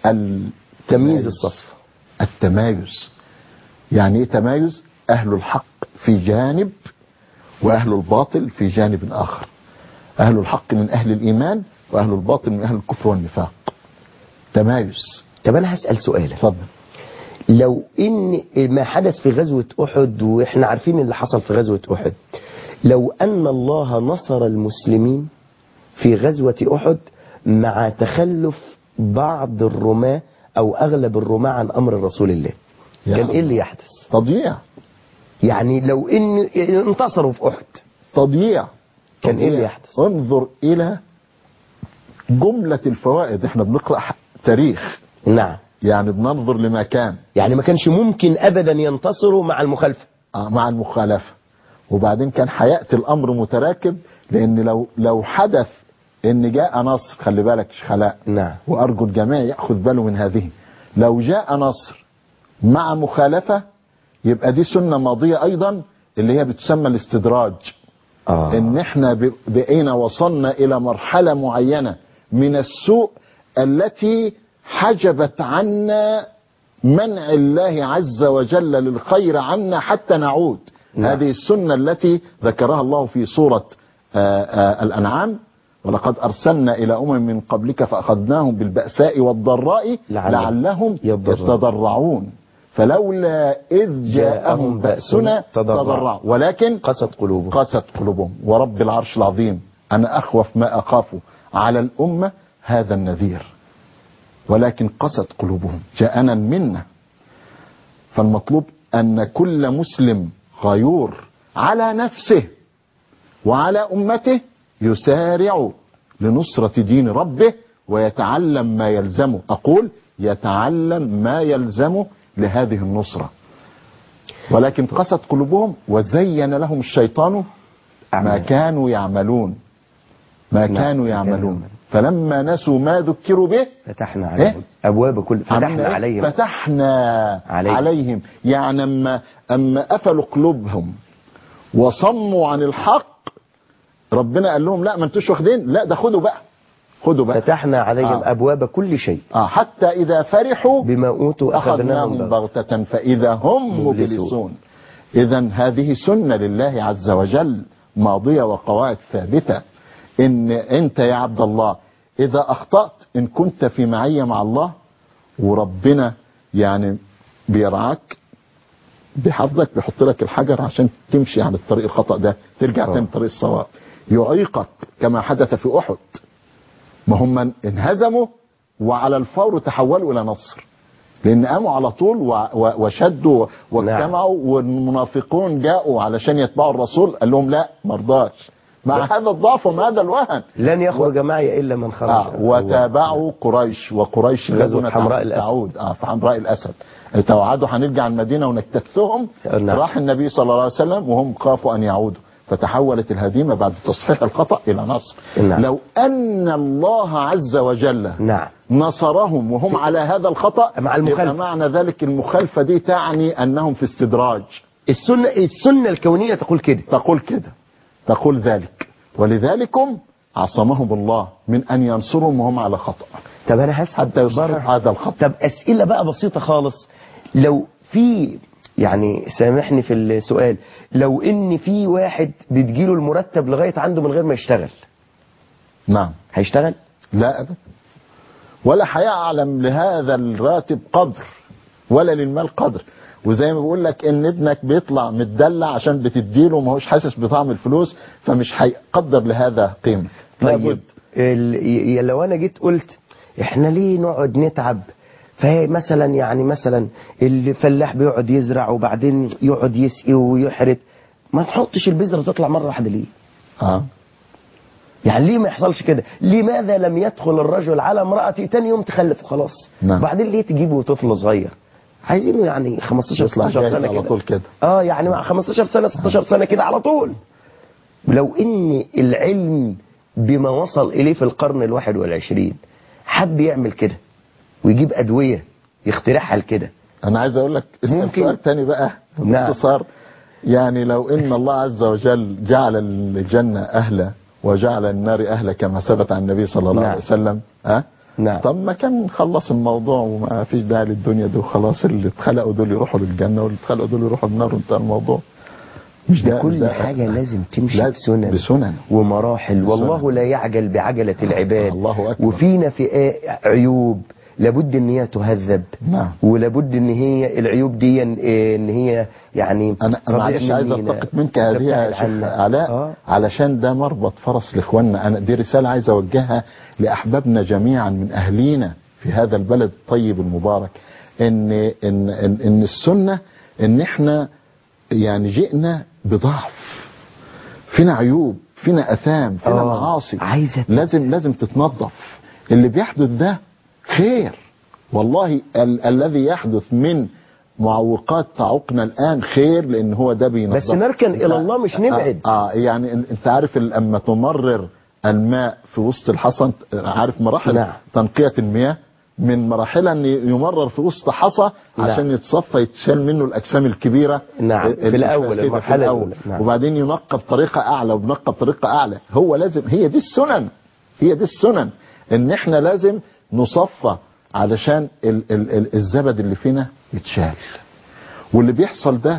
تمييز الصف. التمايز. يعني ايه تمايز؟ اهل الحق في جانب واهل الباطل في جانب اخر. اهل الحق من اهل الايمان واهل الباطل من اهل الكفر والنفاق. تمايز. طب انا هسأل سؤال. اتفضل. لو ان ما حدث في غزوة احد، واحنا عارفين اللي حصل في غزوة احد، لو ان الله نصر المسلمين في غزوة احد مع تخلف بعض الرماة او اغلب الرماة عن امر رسول الله، كان ايه اللي يحدث؟ تضييع. يعني لو ان انتصروا في احد تضييع. كان ايه اللي يحدث؟ انظر الى جملة الفوائد. احنا بنقرأ تاريخ. نعم. يعني بننظر لما كان. يعني ما كانش ممكن ابدا ينتصروا مع المخالفة. مع المخالفة. وبعدين كان هيأتي الامر متراكب، لان لو حدث ان جاء نصر، خلي بالك شخلاء. نعم. وارجو الجميع يأخذ باله من هذه. لو جاء نصر مع مخالفة، يبقى دي سنة ماضية ايضا اللي هي بتسمى الاستدراج. ان احنا بقينا وصلنا الى مرحلة معينة من السوء التي حجبت عنا منع الله عز وجل للخير عنا حتى نعود. هذه السنة التي ذكرها الله في سورة الأنعام: ولقد أرسلنا إلى من قبلك فأخذناهم بالبأساء والضراء لعلهم يتضرعون فلولا إذ جاءهم بأسنا تضرعوا ولكن قست قلوبهم. ورب العرش العظيم أنا أخوف ما أخاف على الأمة هذا النذير، ولكن قست قلوبهم. جاءنا منا. فالمطلوب أن كل مسلم غيور على نفسه وعلى أمته يسارع لنصرة دين ربه ويتعلم ما يلزمه. أقول يتعلم ما يلزمه لهذه النصرة. ولكن قست قلوبهم وزين لهم الشيطان ما كانوا يعملون. فلما نسوا ما ذكروا به فتحنا عليهم أبواب كل فتحنا عليهم. يعني أما قفلوا قلوبهم وصموا عن الحق، ربنا قال لهم لا ما انتوش واخدين، لا ده خدوا بقى فتحنا عليهم أبواب كل شيء حتى إذا فرحوا بما أوتوا أخذناهم بغتة فإذا هم مبلسون. إذن هذه سنة لله عز وجل ماضية وقواعد ثابتة. إن أنت يا عبد الله إذا أخطأت، إن كنت في معية مع الله وربنا يعني بيرعاك بحفظك، بيحط لك الحجر عشان تمشي عن الطريق الخطأ ده، ترجع تاني طريق الصواب، يعيقك كما حدث في أحد. ما هم انهزموا وعلى الفور تحولوا إلى نصر، لان قاموا على طول وشدوا واجتمعوا. نعم. والمنافقون جاءوا علشان يتبعوا الرسول، قال لهم لا مرضاش مع هذا الضعف ومع هذا الوهن. لن يخرج معي الا من خرج. وتابعوا قريش، وقريش غزوة حمراء الأسد. تعود في حمراء الاسد، توعدوا هنرجع المدينه ونكتفهم. نعم. راح النبي صلى الله عليه وسلم وهم خافوا ان يعودوا، فتحولت الهزيمه بعد تصحيح الخطا الى نصر. نعم. لو ان الله عز وجل نعم نصرهم وهم على هذا الخطا، مع المخالفة. يبقى معنى ذلك المخالفه دي تعني انهم في استدراج. السنة الكونية تقول كده، تقول ذلك، ولذلكم عصمهم الله من ان ينصرهم وهم على خطأ. طب انا هسأل حتى يصحح هذا الخطأ. طب اسئلة بقى بسيطة خالص. لو في، يعني سامحني في السؤال، لو ان في واحد بتجيله المرتب لغاية عنده من غير ما يشتغل، نعم، هيشتغل؟ لا ابدا، ولا هيعلم لهذا الراتب قدر ولا للمال قدر. وزي ما بقول لك ان ابنك بيطلع متدلع عشان بتديله ما هوش حاسس بطعم الفلوس، فمش هيقدر لهذا قيمه. طيب لو انا جيت قلت احنا ليه نقعد نتعب؟ فمثلا يعني مثلا الفلاح بيقعد يزرع وبعدين يقعد يسقي ويحرث، ما تحطش البذره تطلع مره واحده ليه؟ يعني ليه ما يحصلش كده؟ لماذا لم يدخل الرجل على امرأته تاني يوم تخلف وخلاص؟ نعم. وبعدين ليه تجيبه طفل صغير؟ عايزينه يعني 15 16 سنه على طول كده. يعني مع 15 سنه 16 سنه كده على طول. لو ان العلم بما وصل اليه في القرن ال21 حب يعمل كده ويجيب ادويه يخترعها لكده، انا عايز اقول لك اسال سؤال تاني بقى باختصار. يعني لو ان الله عز وجل جعل الجنه اهلا وجعل النار اهلا كما ثبت عن النبي صلى الله عليه وسلم، نعم. طب ما كان خلص الموضوع وما فيش داعي للدنيا دي وخلاص، اللي اتخلقوا دول يروحوا للجنه واللي اتخلقوا دول يروحوا النار وانتهى الموضوع. مش ده كل حاجه لازم تمشي بسنن ومراحل، والله لا يعجل بعجله العباد. الله أكبر. وفينا في عيوب لابد ان هي تهذب. نعم. ولابد ان هي العيوب دي ان هي يعني انا معلش عايز التقط منك هذه يا شيخ علاء، علشان ده مربط فرس لاخواننا. انا دي رساله عايز اوجهها لاحبابنا جميعا من اهلينا في هذا البلد الطيب المبارك، ان السنه ان احنا يعني جئنا بضعف، فينا عيوب، فينا اثام، فينا معاصي، لازم تتنظف. اللي بيحدث ده خير والله، الذي يحدث من معوقات تعوقنا الآن خير، لأن هو ده بينظف. بس نركن إلى الله مش نبعد. يعني أنت عارف لما تمرر الماء في وسط الحصى، عارف مراحل نعم. تنقية المياه من مراحلها أن يمرر في وسط حصى عشان يتصفى يتشال منه الأجسام الكبيرة. نعم. في الأول المرحلة الأولى. نعم. وبعدين ينقى بطريقة أعلى وبنقى بطريقة أعلى. هو لازم، هي دي السنن ان احنا لازم نصفى علشان الزبد اللي فينا يتشال. واللي بيحصل ده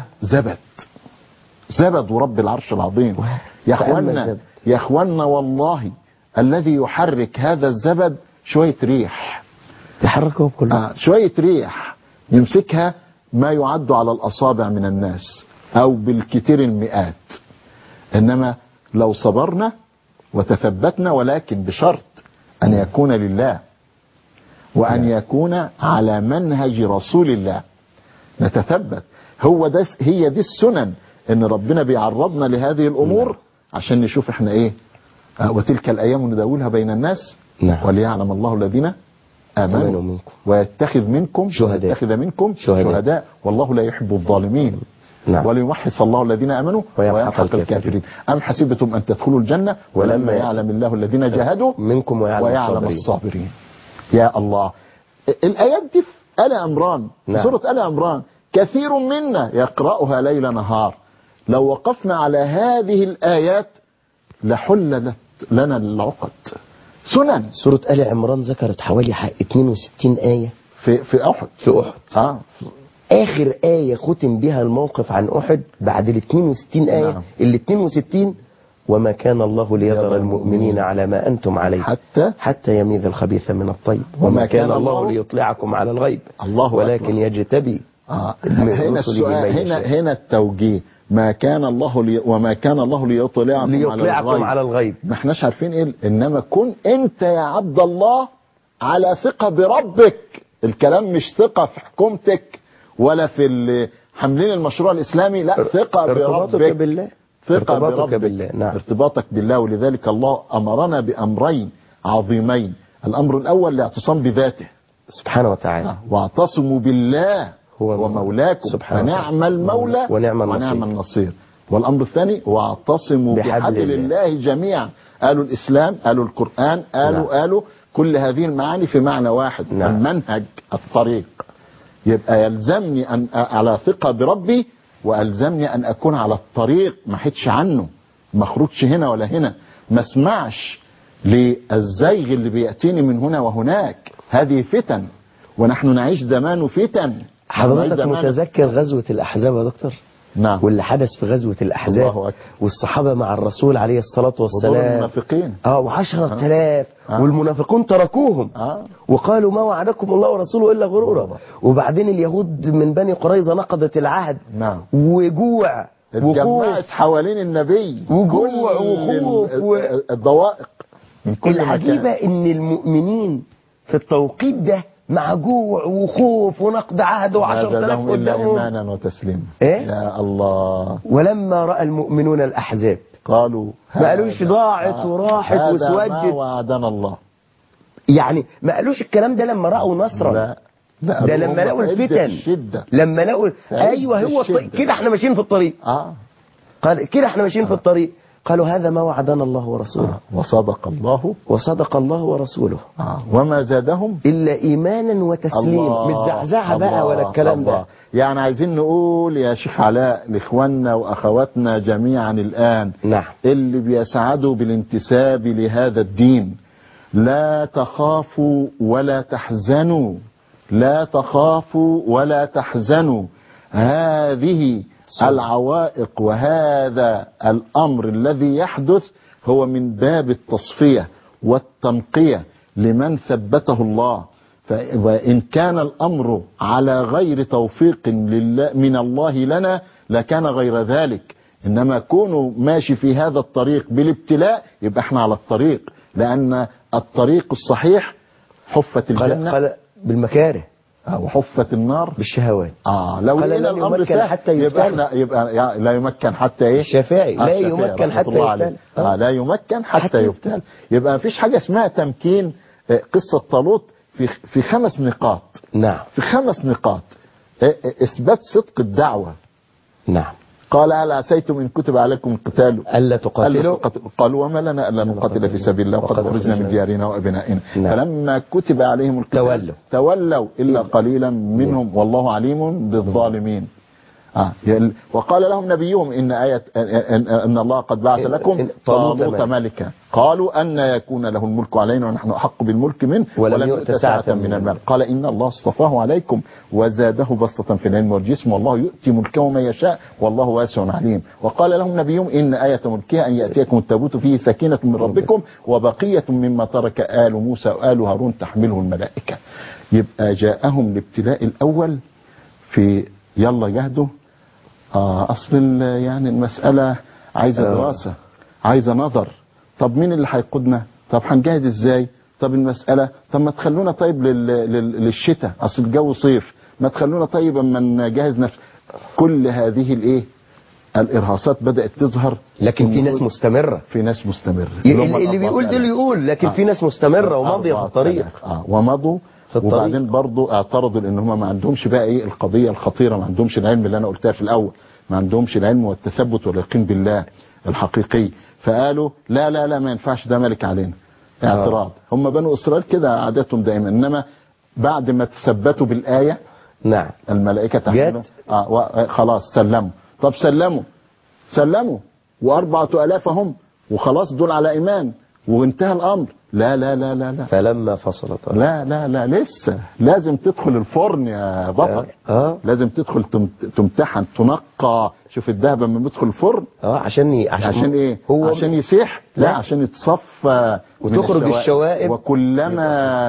زبد ورب العرش العظيم. يا اخوانا والله الذي يحرك هذا الزبد شوية ريح تحركه كله. شوية ريح يمسكها ما يعد على الأصابع من الناس أو بالكثير المئات. إنما لو صبرنا وتثبتنا، ولكن بشرط أن يكون لله وأن يكون على منهج رسول الله، نتثبت. هي دي السنن، ان ربنا بيعرضنا لهذه الامور عشان نشوف احنا ايه. وتلك الايام نداولها بين الناس وليعلم الله الذين امنوا منكم ويتخذ منكم شهداء والله لا يحب الظالمين. وليمحص الله الذين امنوا ويمحق الكافرين. ام حسبتم ان تدخلوا الجنه ولما يعلم الله الذين جاهدوا منكم ويعلم الصابرين. يا الله، الايات دي في آل عمران، في سوره آل عمران، كثير منا يقرأها ليل نهار. لو وقفنا على هذه الآيات لحلت لنا العقد. سنن. سورة آل عمران ذكرت حوالي 62 آية في أحد. آخر آية ختم بها الموقف عن أحد بعد ال 62 آية. ال 62 وما كان الله ليذر المؤمنين على ما أنتم عليه حتى يميز الخبيث من الطيب وما كان الله ليطلعكم على الغيب ولكن يجتبي. هنا السؤال، هنا التوجيه، ما كان الله وما كان الله ليطلعكم على الغيب. ما احناش عارفين ايه. انما كن انت يا عبد الله على ثقة بربك الكلام مش ثقة في حكومتك ولا في حاملين المشروع الإسلامي، لا، ثقة ارتباطك بالله، ثقة ارتباطك بالله. نعم. ارتباطك بالله. ولذلك الله أمرنا بأمرين عظيمين. الأمر الأول الاعتصام بذاته سبحانه وتعالى، واعتصموا بالله هو مولاكم فنعم المولى ونعم النصير. والأمر الثاني واعتصموا بحبل الله جميعا. قالوا الإسلام، قالوا القرآن، قالوا كل هذه المعاني في معنى واحد. المنهج، الطريق. يبقى يلزمني أن على ثقة بربي، وألزمني أن أكون على الطريق، ما حدش عنه، ما اخرجش هنا ولا هنا، ما اسمعش للزيغ اللي بيأتيني من هنا وهناك. هذه فتن، ونحن نعيش زمان فتن. حضرتك متذكر غزوة الأحزاب يا دكتور؟ نعم. واللي حدث في غزوة الأحزاب والصحابة مع الرسول عليه الصلاة والسلام، المنافقين و10,000 والمنافقون تركوهم وقالوا ما وعدكم الله ورسوله إلا غرورا. وبعدين اليهود من بني قريظة نقضت العهد. نعم. وجوع اتجمعت حوالين النبي، وجوع وخوف الضوائق من كل مكان. العجيبة ان المؤمنين في التوقيت ده مع جوع وخوف ونقض عهد و10,000 قدامهم إلا إيمانا وتسليما. يا الله. ولما رأى المؤمنون الأحزاب قالوا ما قالوش ضاعت وراحت وسودت، ما وعدنا الله. يعني ما قالوش الكلام ده لما رأوا نصرا، لا ده لما لقوا الفتن، لما لقوا ايوه هو كده احنا ماشيين في الطريق. قال كده احنا ماشيين في الطريق. قالوا هذا ما وعدنا الله ورسوله. وصدق الله ورسوله. وما زادهم إلا إيمانا وتسليما. مش زعزعة بقى ولا الكلام ده. يعني عايزين نقول يا شيخ علاء لإخواننا وأخواتنا جميعا الآن، نعم، اللي بيسعدوا بالانتساب لهذا الدين، لا تخافوا ولا تحزنوا، لا تخافوا ولا تحزنوا. هذه العوائق وهذا الأمر الذي يحدث هو من باب التصفية والتنقية لمن ثبته الله. وإن كان الأمر على غير توفيق من الله لنا لكان غير ذلك. إنما كونوا ماشي في هذا الطريق بالابتلاء يبقى احنا على الطريق، لأن الطريق الصحيح حفت الجنة قال بالمكاره وحفت النار بالشهوات. لو لقينا الامر سهل حتى يبقى لا يمكن حتى ايه؟ الشافعي لا يمكن حتى يبتال. لا يمكن حتى يبتال. يبقى مفيش حاجه اسمها تمكين. قصه طالوت في 5 نقاط. نعم. في 5 نقاط. اثبات صدق الدعوه. نعم. قال هل عسيتم ان كتب عليكم القتال الا تقاتلوا؟ قالوا وما لنا الا نقاتل في سبيل الله وقد خرجنا من ديارنا وابنائنا. فلما كتب عليهم القتال تولوا الا قليلا منهم والله عليم بالظالمين. وقال لهم نبيهم ان الله قد بعث لكم طالوت ملكا. قالوا ان يكون له الملك علينا ونحن احق بالملك منه ولم يؤت سعة من المال. قال ان الله اصطفاه عليكم وزاده بسطة في العلم والجسم والله يؤتي ملكه من يشاء والله واسع عليم. وقال لهم نبيهم ان آية ملكها ان ياتيكم التابوت فيه سكينة من ربكم وبقية مما ترك آل موسى وآل هارون تحمله الملائكة. يبقى جاءهم الابتلاء الاول في يلا جهدوا. اصل يعني المسألة عايزة دراسة، عايزة نظر. طب مين اللي هيقودنا؟ طب هنجاهد ازاي؟ طب المسألة، طب ما تخلونا طيب للشتاء، اصل الجو صيف، ما تخلونا طيب اما نجهز نفس. كل هذه الايه الارهاصات بدأت تظهر. لكن في ناس مستمرة. في ناس مستمرة. اللي بيقول دول يقول، لكن في ناس مستمرة وماضية في الطريق. ومضوا. وبعدين برضو اعترضوا لان هم ما عندهمش بقى ايه القضية الخطيرة، ما عندهمش العلم اللي انا قلتها في الاول، ما عندهمش العلم والتثبت واليقين بالله الحقيقي. فقالوا لا لا لا ما ينفعش ده ملك علينا. اعتراض. هم بنو اسرائيل كده عادتهم دائما. انما بعد ما تثبتوا بالآية، نعم، الملائكة تحملوا خلاص سلموا. طب سلموا و4,000 هم وخلاص دول على ايمان وانتهى الامر. لا لا لا لا لا. فلما فصل طالوت. لا لا لا لسه لازم تدخل الفرن يا بطل. لازم تدخل تمتحن تنقى. شوف الذهب لما بيدخل الفرن عشان ايه؟ عشان يسيح؟ لا عشان يتصفى وتخرج الشوائب. وكلما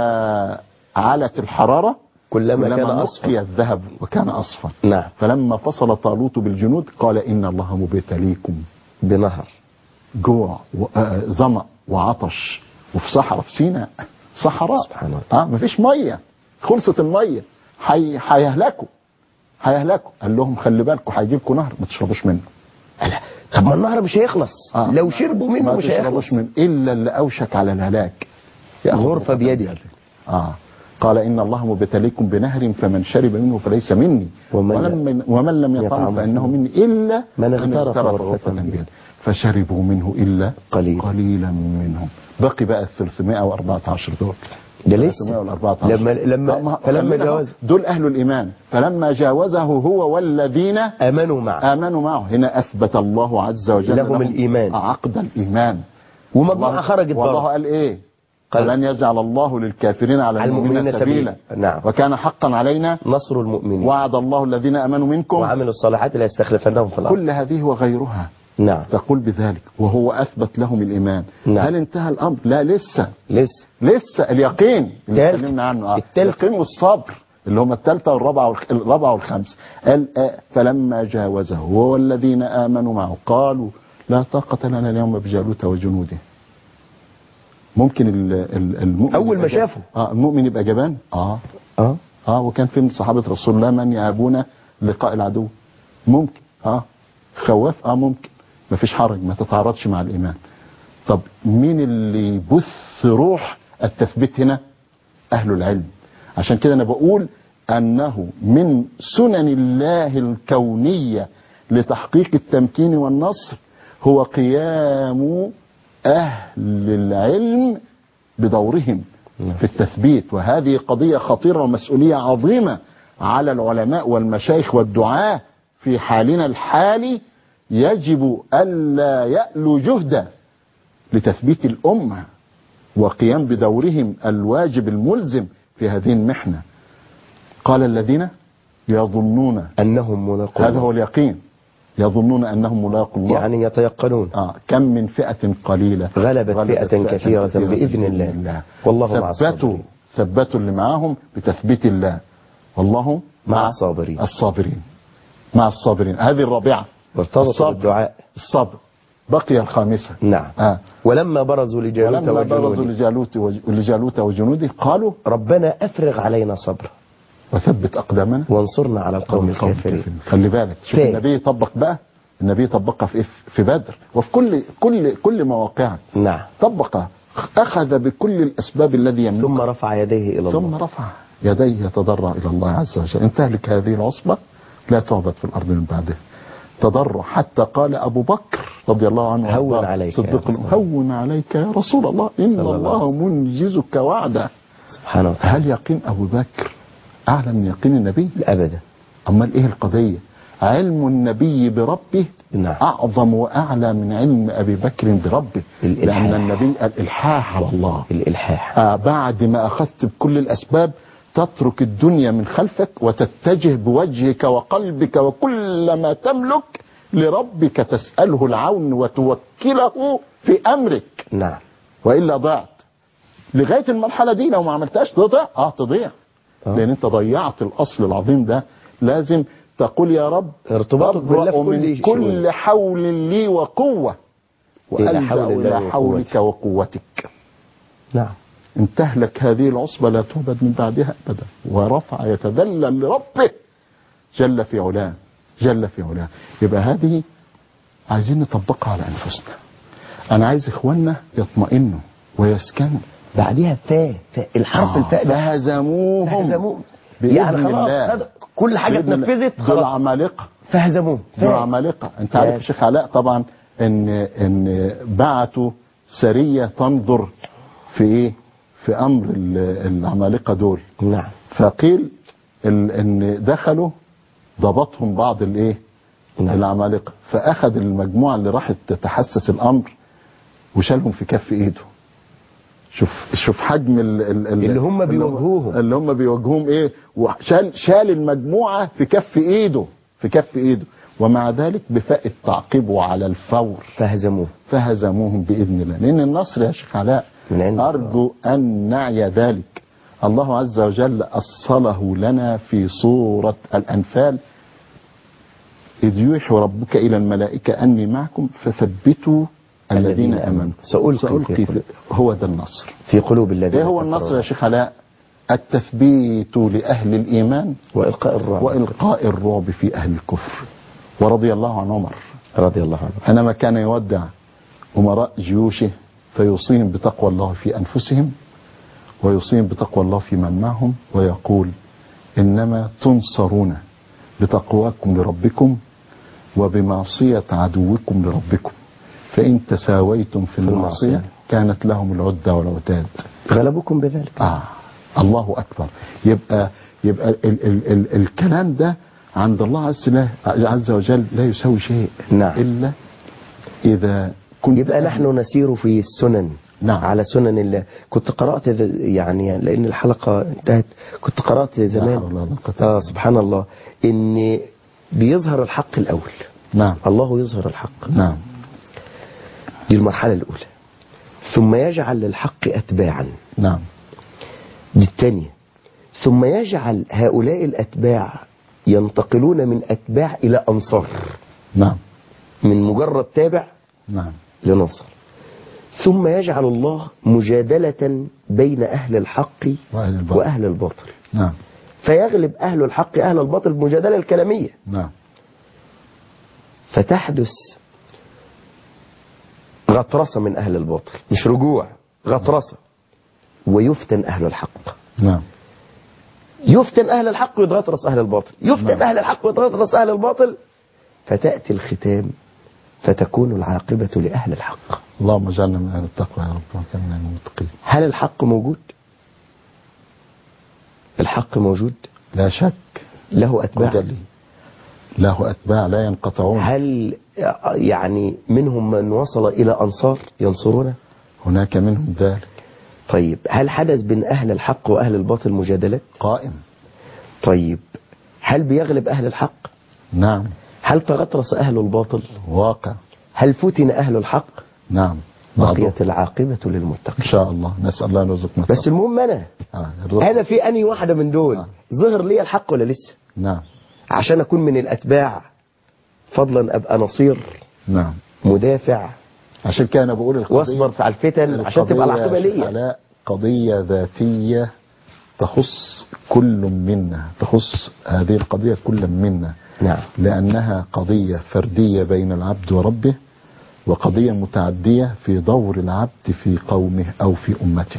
علت الحرارة كلما كان نقي الذهب وكان أصفى. نعم. فلما فصل طالوت بالجنود قال إن الله مبتليكم بنهر. جوع وظمأ وعطش وفي صحراء، في سيناء صحراء. سبحان الله. مفيش مية خلصت الميه، هيهلكوا. قال لهم خلي بالكم هيجيبكم نهر ما تشربوش منه. لا طب ما النهر مش هيخلص. لو شربوا منه مش هيخلص. ما تشربوش منه الا اللي اوشك على الهلاك. غرفه بيده. قال إن الله مبتليكم بنهر فمن شرب منه فليس مني ومن لم يطعم فإنه مني إلا من اغترف غرفة بيده. فشربوا منه إلا قليلا منهم. بقي بقى 314 دول. ده لسه فلما جاوز دول أهل الإيمان. فلما جاوزه هو والذين آمنوا معه هنا أثبت الله عز وجل لهم الإيمان، عقد الإيمان. ومجموعة خرجت والله قال إيه؟ ولن يجعل الله للكافرين على المؤمنين سبيلا. نعم. وكان حقا علينا نصر المؤمنين. وعد الله الذين امنوا منكم وعملوا الصالحات لا يستخلفنهم في الارض. كل هذه وغيرها. نعم. تقول بذلك وهو اثبت لهم الايمان. نعم. هل انتهى الامر؟ لا، لسه اليقين اللي اتكلمنا عنه. اليقين والصبر اللي هم الثالثه والرابعه والخامسه. قال فلما جاوزه هو والذين امنوا معه قالوا لا طاقه لنا اليوم بجالوت وجنوده. ممكن المؤمن اول ما شافه المؤمن يبقى جبان. وكان في من صحابه رسول الله من يهابون لقاء العدو. ممكن خواف ممكن، ما فيش حرج، ما تتعارضش مع الايمان. طب مين اللي يبث روح التثبيت هنا؟ اهل العلم. عشان كده انا بقول انه من سنن الله الكونيه لتحقيق التمكين والنصر هو قيام أهل العلم بدورهم في التثبيت. وهذه قضية خطيرة ومسؤولية عظيمة على العلماء والمشايخ والدعاة في حالنا الحالي. يجب ألا يألوا جهدا لتثبيت الأمة وقيام بدورهم الواجب الملزم في هذه المحنة. قال الذين يظنون أنهم ملاقوا، هذا هو اليقين، يظنون أنهم ملاقوا الله، يعني يتيقنون. كم من فئة قليلة غلبت فئة كثيرة بإذن الله والله مع الصابرين. ثبتوا اللي معاهم بتثبيت الله والله مع الصابرين. هذه الرابعة وارتبط بالدعاء الصبر. بقي الخامسة. نعم. ولما برزوا لجالوت وجنوده قالوا ربنا أفرغ علينا صبرا وثبت أقدامنا وانصرنا على القوم الكافرين. خلي بالك، شوف النبي طبق بقى، النبي طبقها في بدر وفي كل مواقعه. نعم. طبقها، أخذ بكل الأسباب الذي يملكها ثم رفع يديه إلى الله. ثم رفع يديه يتضرع إلى الله عز وجل. إن تهلك هذه العصبة لا تعبد في الأرض من بعده. تضرع حتى قال أبو بكر رضي الله عنه هون عليك صدق هون عليك يا رسول الله إن الله منجزك وعده. سبحانه وتعالى. هل يقين أبو بكر أعلى من يقين النبي؟ أبدا. أمال إيه القضية؟ علم النبي بربه نعم. أعظم وأعلى من علم أبي بكر بربه. لأن النبي الإلحاح على الله. الإلحاح. بعد ما أخذت بكل الأسباب تترك الدنيا من خلفك وتتجه بوجهك وقلبك وكل ما تملك لربك، تسأله العون وتوكله في أمرك. نعم. وإلا ضعت. لغاية المرحلة دي لو ما عملتهاش تضيع. لأن أنت ضيعت الأصل العظيم ده. لازم تقول يا رب ارتباطك بالله من كل حول لي وقوة وألجأ إلى حولك وقوتك. نعم. إن تهلك هذه العصبة لا توبد من بعدها أبدا. ورفع يتذلل لربه جل في علاه. يبقى هذه عايزين نطبقها على أنفسنا. أنا عايز إخواننا يطمئنوا ويسكنوا. بعدها الحرف الفاء ده فهزموهم بإذن يعني الله. كل حاجة اتنفذت. دول عمالقة فهزموهم. دول عمالقة. انت عارف الشيخ علاء طبعا ان بعتوا سرية تنظر في ايه، في امر العمالقة دول. نعم. فقيل ان دخلوا ضبطهم بعض الايه العمالقة، فاخذ المجموعة اللي راحت تتحسس الامر وشالهم في كف ايده. شوف حجم اللي هم بيواجهوهم ايه، وشال المجموعة في كف ايده ومع ذلك بفاء التعقيب وعلى الفور فهزموهم بإذن الله. لأن النصر يا شيخ علاء أرجو أن نعي ذلك. الله عز وجل أصله لنا في سورة الأنفال إذ يوحي ربك إلى الملائكة أني معكم فثبتوا الذين امنوا سألقي هو ده النصر في قلوب الذين. ايه هو النصر يا شيخ علاء؟ التثبيت لأهل الإيمان وإلقاء الرعب في أهل الكفر. ورضي الله عن عمر رضي الله عنه حينما كان يودع أمراء جيوشه فيوصيهم بتقوى الله في أنفسهم ويوصيهم بتقوى الله في من معهم، ويقول: إنما تنصرون بتقواكم لربكم وبمعصية عدوكم لربكم، فإن تساويتم في المعصية كانت لهم العدة والعتاد، غلبكم بذلك. الله أكبر. يبقى الكلام ده عند الله عز وجل لا يساوي شيء. نعم. إلا إذا كنت يبقى نحن نسير في السنن. نعم. على سنن الله. كنت قرأت يعني لأن الحلقة انتهت، كنت قرأت زمان سبحان الله إن بيظهر الحق الأول. نعم. الله يظهر الحق. نعم. دي المرحلة الأولى. ثم يجعل للحق أتباعا. نعم. دي الثانية. ثم يجعل هؤلاء الأتباع ينتقلون من أتباع إلى أنصار. نعم. من مجرد تابع نعم لنصر. ثم يجعل الله مجادلة بين أهل الحق وأهل الباطل. نعم. فيغلب أهل الحق أهل الباطل بمجادلة الكلامية. نعم. فتحدث غطرسة من أهل الباطل، مش رجوع، غطرسة. ويفتن أهل الحق. نعم. يفتن أهل الحق ويتغطرس أهل الباطل، يفتن نعم. أهل الحق ويتغطرس أهل الباطل، فتأتي الختام فتكون العاقبة لأهل الحق. اللهم اجعلنا من أهل التقوى يا رب وكلنا من المتقين. هل الحق موجود؟ الحق موجود؟ لا شك. له أتباع؟ له أتباع لا ينقطعون. هل يعني منهم من وصل إلى أنصار ينصرونه؟ هناك منهم ذلك. طيب هل حدث بين أهل الحق وأهل الباطل مجادلات؟ قائم. طيب هل بيغلب أهل الحق؟ نعم. هل تغطرس أهل الباطل؟ واقع. هل فتن أهل الحق؟ نعم. بقيت العاقبة للمتقين إن شاء الله. نسأل الله أن يرزقنا. بس المهم أنا في أنهي واحدة من دول ظهر لي الحق ولا لسه؟ نعم. عشان أكون من الأتباع فضلا أبقى نصير. نعم. مدافع. عشان كده أنا بقول واصبر في الفتن عشان تبقى العاقبة ليا. قضية ذاتية تخص كل منا، تخص هذه القضية كل منا. نعم. لأنها قضية فردية بين العبد وربه، وقضية متعدية في دور العبد في قومه أو في أمته.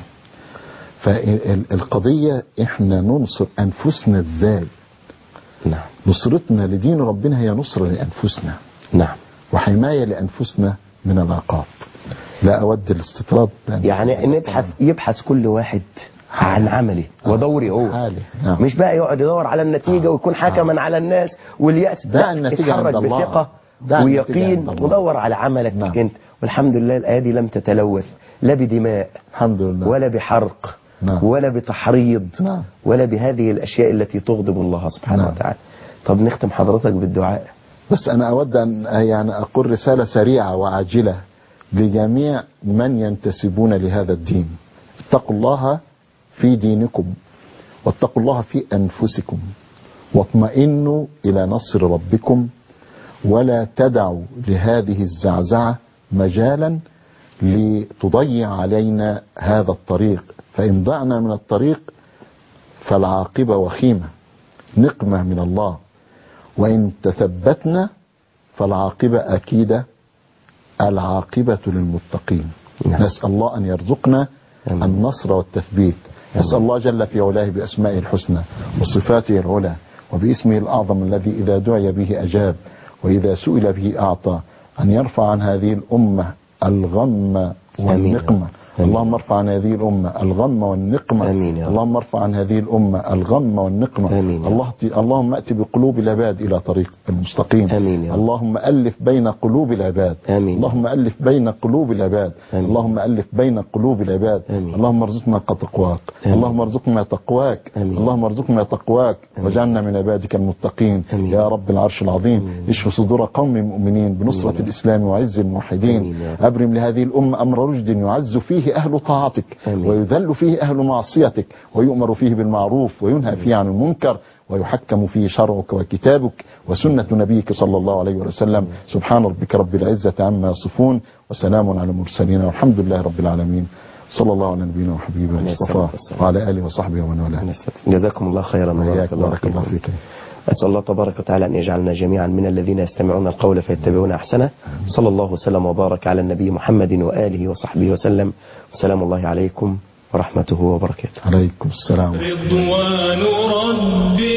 فالقضية إحنا ننصر أنفسنا إزاي؟ نعم. نصرتنا لدين ربنا هي نصرة لأنفسنا. نعم. وحماية لأنفسنا من العقاب. لا أود الاستطراد. يعني يبحث كل واحد عن عمله ودوري هو. نعم. مش بقى يقعد يدور على النتيجة ويكون حكما على الناس واليأس. ده النتيجة عند الله. بثقة ويقين ودور على عملك. نعم. انت والحمد لله الآية دي لم تتلوث لا بدماء الحمد لله ولا بحرق. نعم. ولا بتحريض. نعم. ولا بهذه الأشياء التي تغضب الله سبحانه نعم. وتعالى. طب نختم حضرتك بالدعاء. بس أنا أود أن يعني أقول رسالة سريعة وعاجلة لجميع من ينتسبون لهذا الدين. اتقوا الله في دينكم واتقوا الله في أنفسكم واطمئنوا إلى نصر ربكم، ولا تدعوا لهذه الزعزعة مجالا لتضيع علينا هذا الطريق، فإن ضعنا من الطريق فالعاقبة وخيمة، نقمة من الله، وإن تثبتنا فالعاقبة أكيدة، العاقبة للمتقين. نعم. نسأل الله أن يرزقنا النصر والتثبيت. نسأل الله جل في علاه بأسمائه الحسنى وصفاته العلى وباسمه الأعظم الذي إذا دعي به أجاب وإذا سئل به أعطى أن يرفع عن هذه الأمة الغم والنقمة. اللهم ارفع عن هذه الأمة الغم والنقمة. اللهم ارفع عن هذه الأمة الغم والنقمة. اللهم أتي بقلوب العباد إلى طريق المستقيم. اللهم ألف بين قلوب العباد. اللهم ألف بين قلوب العباد. اللهم ألف بين قلوب العباد. اللهم ارزقنا تقواك. اللهم ارزقنا تقواك. اللهم ارزقنا تقواك واجعلنا من عبادك المتقين يا رب العرش العظيم. اشف صدور قوم مؤمنين بنصرة الإسلام وعز الموحدين. أبرم لهذه الأمة أمر رشد يعز فيه أهل طاعتك ويذل فيه أهل معصيتك ويؤمر فيه بالمعروف وينهى فيه عن المنكر ويحكم فيه شرعك وكتابك وسنة نبيك صلى الله عليه وسلم. سبحان ربك رب العزة عما يصفون وسلام على المرسلين والحمد لله رب العالمين. صلى الله على نبينا وحبيبنا المصطفى وعلى آله وصحبه ومن والاه. جزاكم الله خيرا وبارك الله فيك. أسأل الله تبارك وتعالى أن يجعلنا جميعا من الذين يستمعون القول فيتبعون أحسنه. صلى الله وسلم وبارك على النبي محمد وآله وصحبه وسلم. وسلام الله عليكم ورحمته وبركاته. عليكم السلام. رضوان ربي